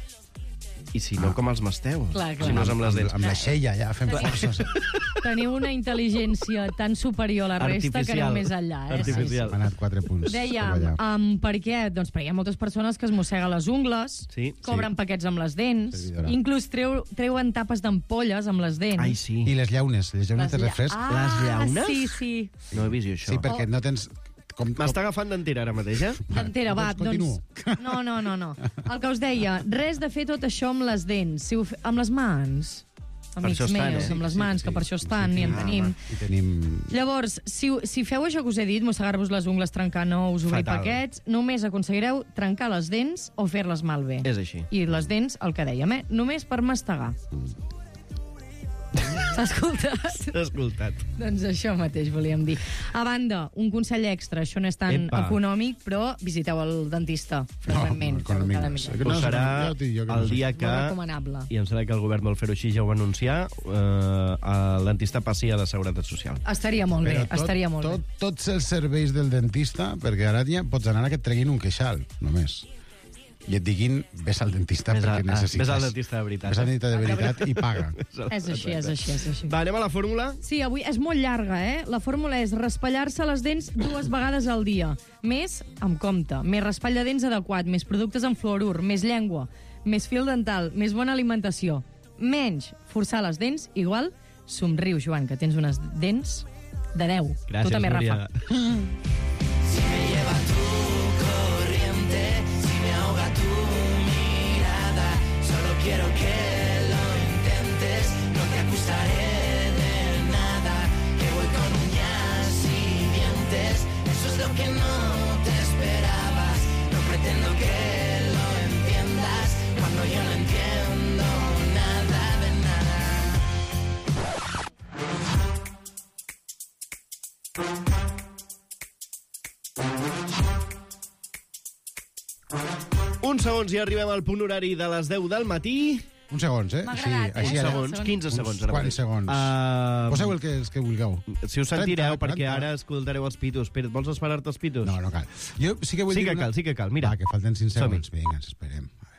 i si no, com els masteu? Clar, clar. Si no és amb les dents. Amb la xella, ja, fem forces. Teniu una intel·ligència tan superior a la resta que aneu més enllà. Eh? Artificial. M'ha anat quatre punts. Dèiem, um, per què? Doncs perquè hi ha moltes persones que es mosseguen les ungles, Sí. cobren paquets amb les dents, Servidora. inclús treu, treuen tapes d'ampolles amb les dents. Ai, sí. I les llaunes, les llaunes de lla- refresc. Ah, Les llaunes? sí, sí. No he vist jo això. Sí, perquè no tens... Com, com... M'està agafant d'entera ara mateix, eh? Entera, va, doncs continuo. doncs... No, no, no, no. El que us deia, res de fer tot això amb les dents, si ho fe... amb les mans. Amics això estan, meus, eh? amb les Sí, mans, sí, que per això sí, estan, sí, i en sí. tenim. I tenim... Llavors, si, si feu això que us he dit, mossegar-vos les ungles, trencar nous, obrir Fatal. paquets, només aconseguireu trencar les dents o fer-les malbé. És així. I les dents, el que dèiem, eh? Només per mastegar. S'ha escoltat? S'ha escoltat. Doncs això mateix volíem dir. A banda, un consell extra, això no és tan Epa. econòmic, però visiteu el dentista freqüentment. No, econòmic cada no mes. sé. Però No, serà ja t'ho dic jo que no el sé. dia que... Molt recomanable. I em sembla que el govern vol fer-ho així, ja ho va anunciar, eh, el dentista passi a la Seguretat Social. Estaria molt bé, Però tot, estaria molt tot, bé. Tots els serveis del dentista, perquè ara ja pots anar a que et treguin un queixal, només. I et diguin, ves al dentista Ves a- perquè ah, necessites. ves al dentista de veritat. Ves al dentista de veritat i paga. És així, és així, és així. Va, anem a la fórmula? Sí, avui és molt llarga, eh? La fórmula és raspallar-se les dents dues vegades al dia. Més, amb compte, més raspall de dents adequat, més productes amb fluorur, més llengua, més fil dental, més bona alimentació, menys forçar les dents, igual, somriu, Joan, que tens unes dents de deu. Gràcies, tu també, Núria. Rafa. Si me lleva tu corriente, si me ahoga tu mirada, solo quiero que lo intentes, no te acusaré de nada, que voy con uñas y dientes, eso es lo que no te esperabas, no pretendo que lo entiendas, cuando yo no entiendo nada de nada. Uns segons i arribem al punt horari de les deu del matí. Uns segons, eh? M'ha Sí, agradat, eh? així Uns ara. segons, quinze segons. Uns ara quants mateix. segons. Uh, Poseu el que, els que vulgueu. Si us sentireu, trenta, perquè quaranta. ara escoltareu els pitos. Espera, vols esperar-te els pitos? No, no cal. Jo sí que vull Sí dir que una... cal, sí que cal. Mira. Va, que falten cinc Som-hi. segons. Vinga, ens esperem.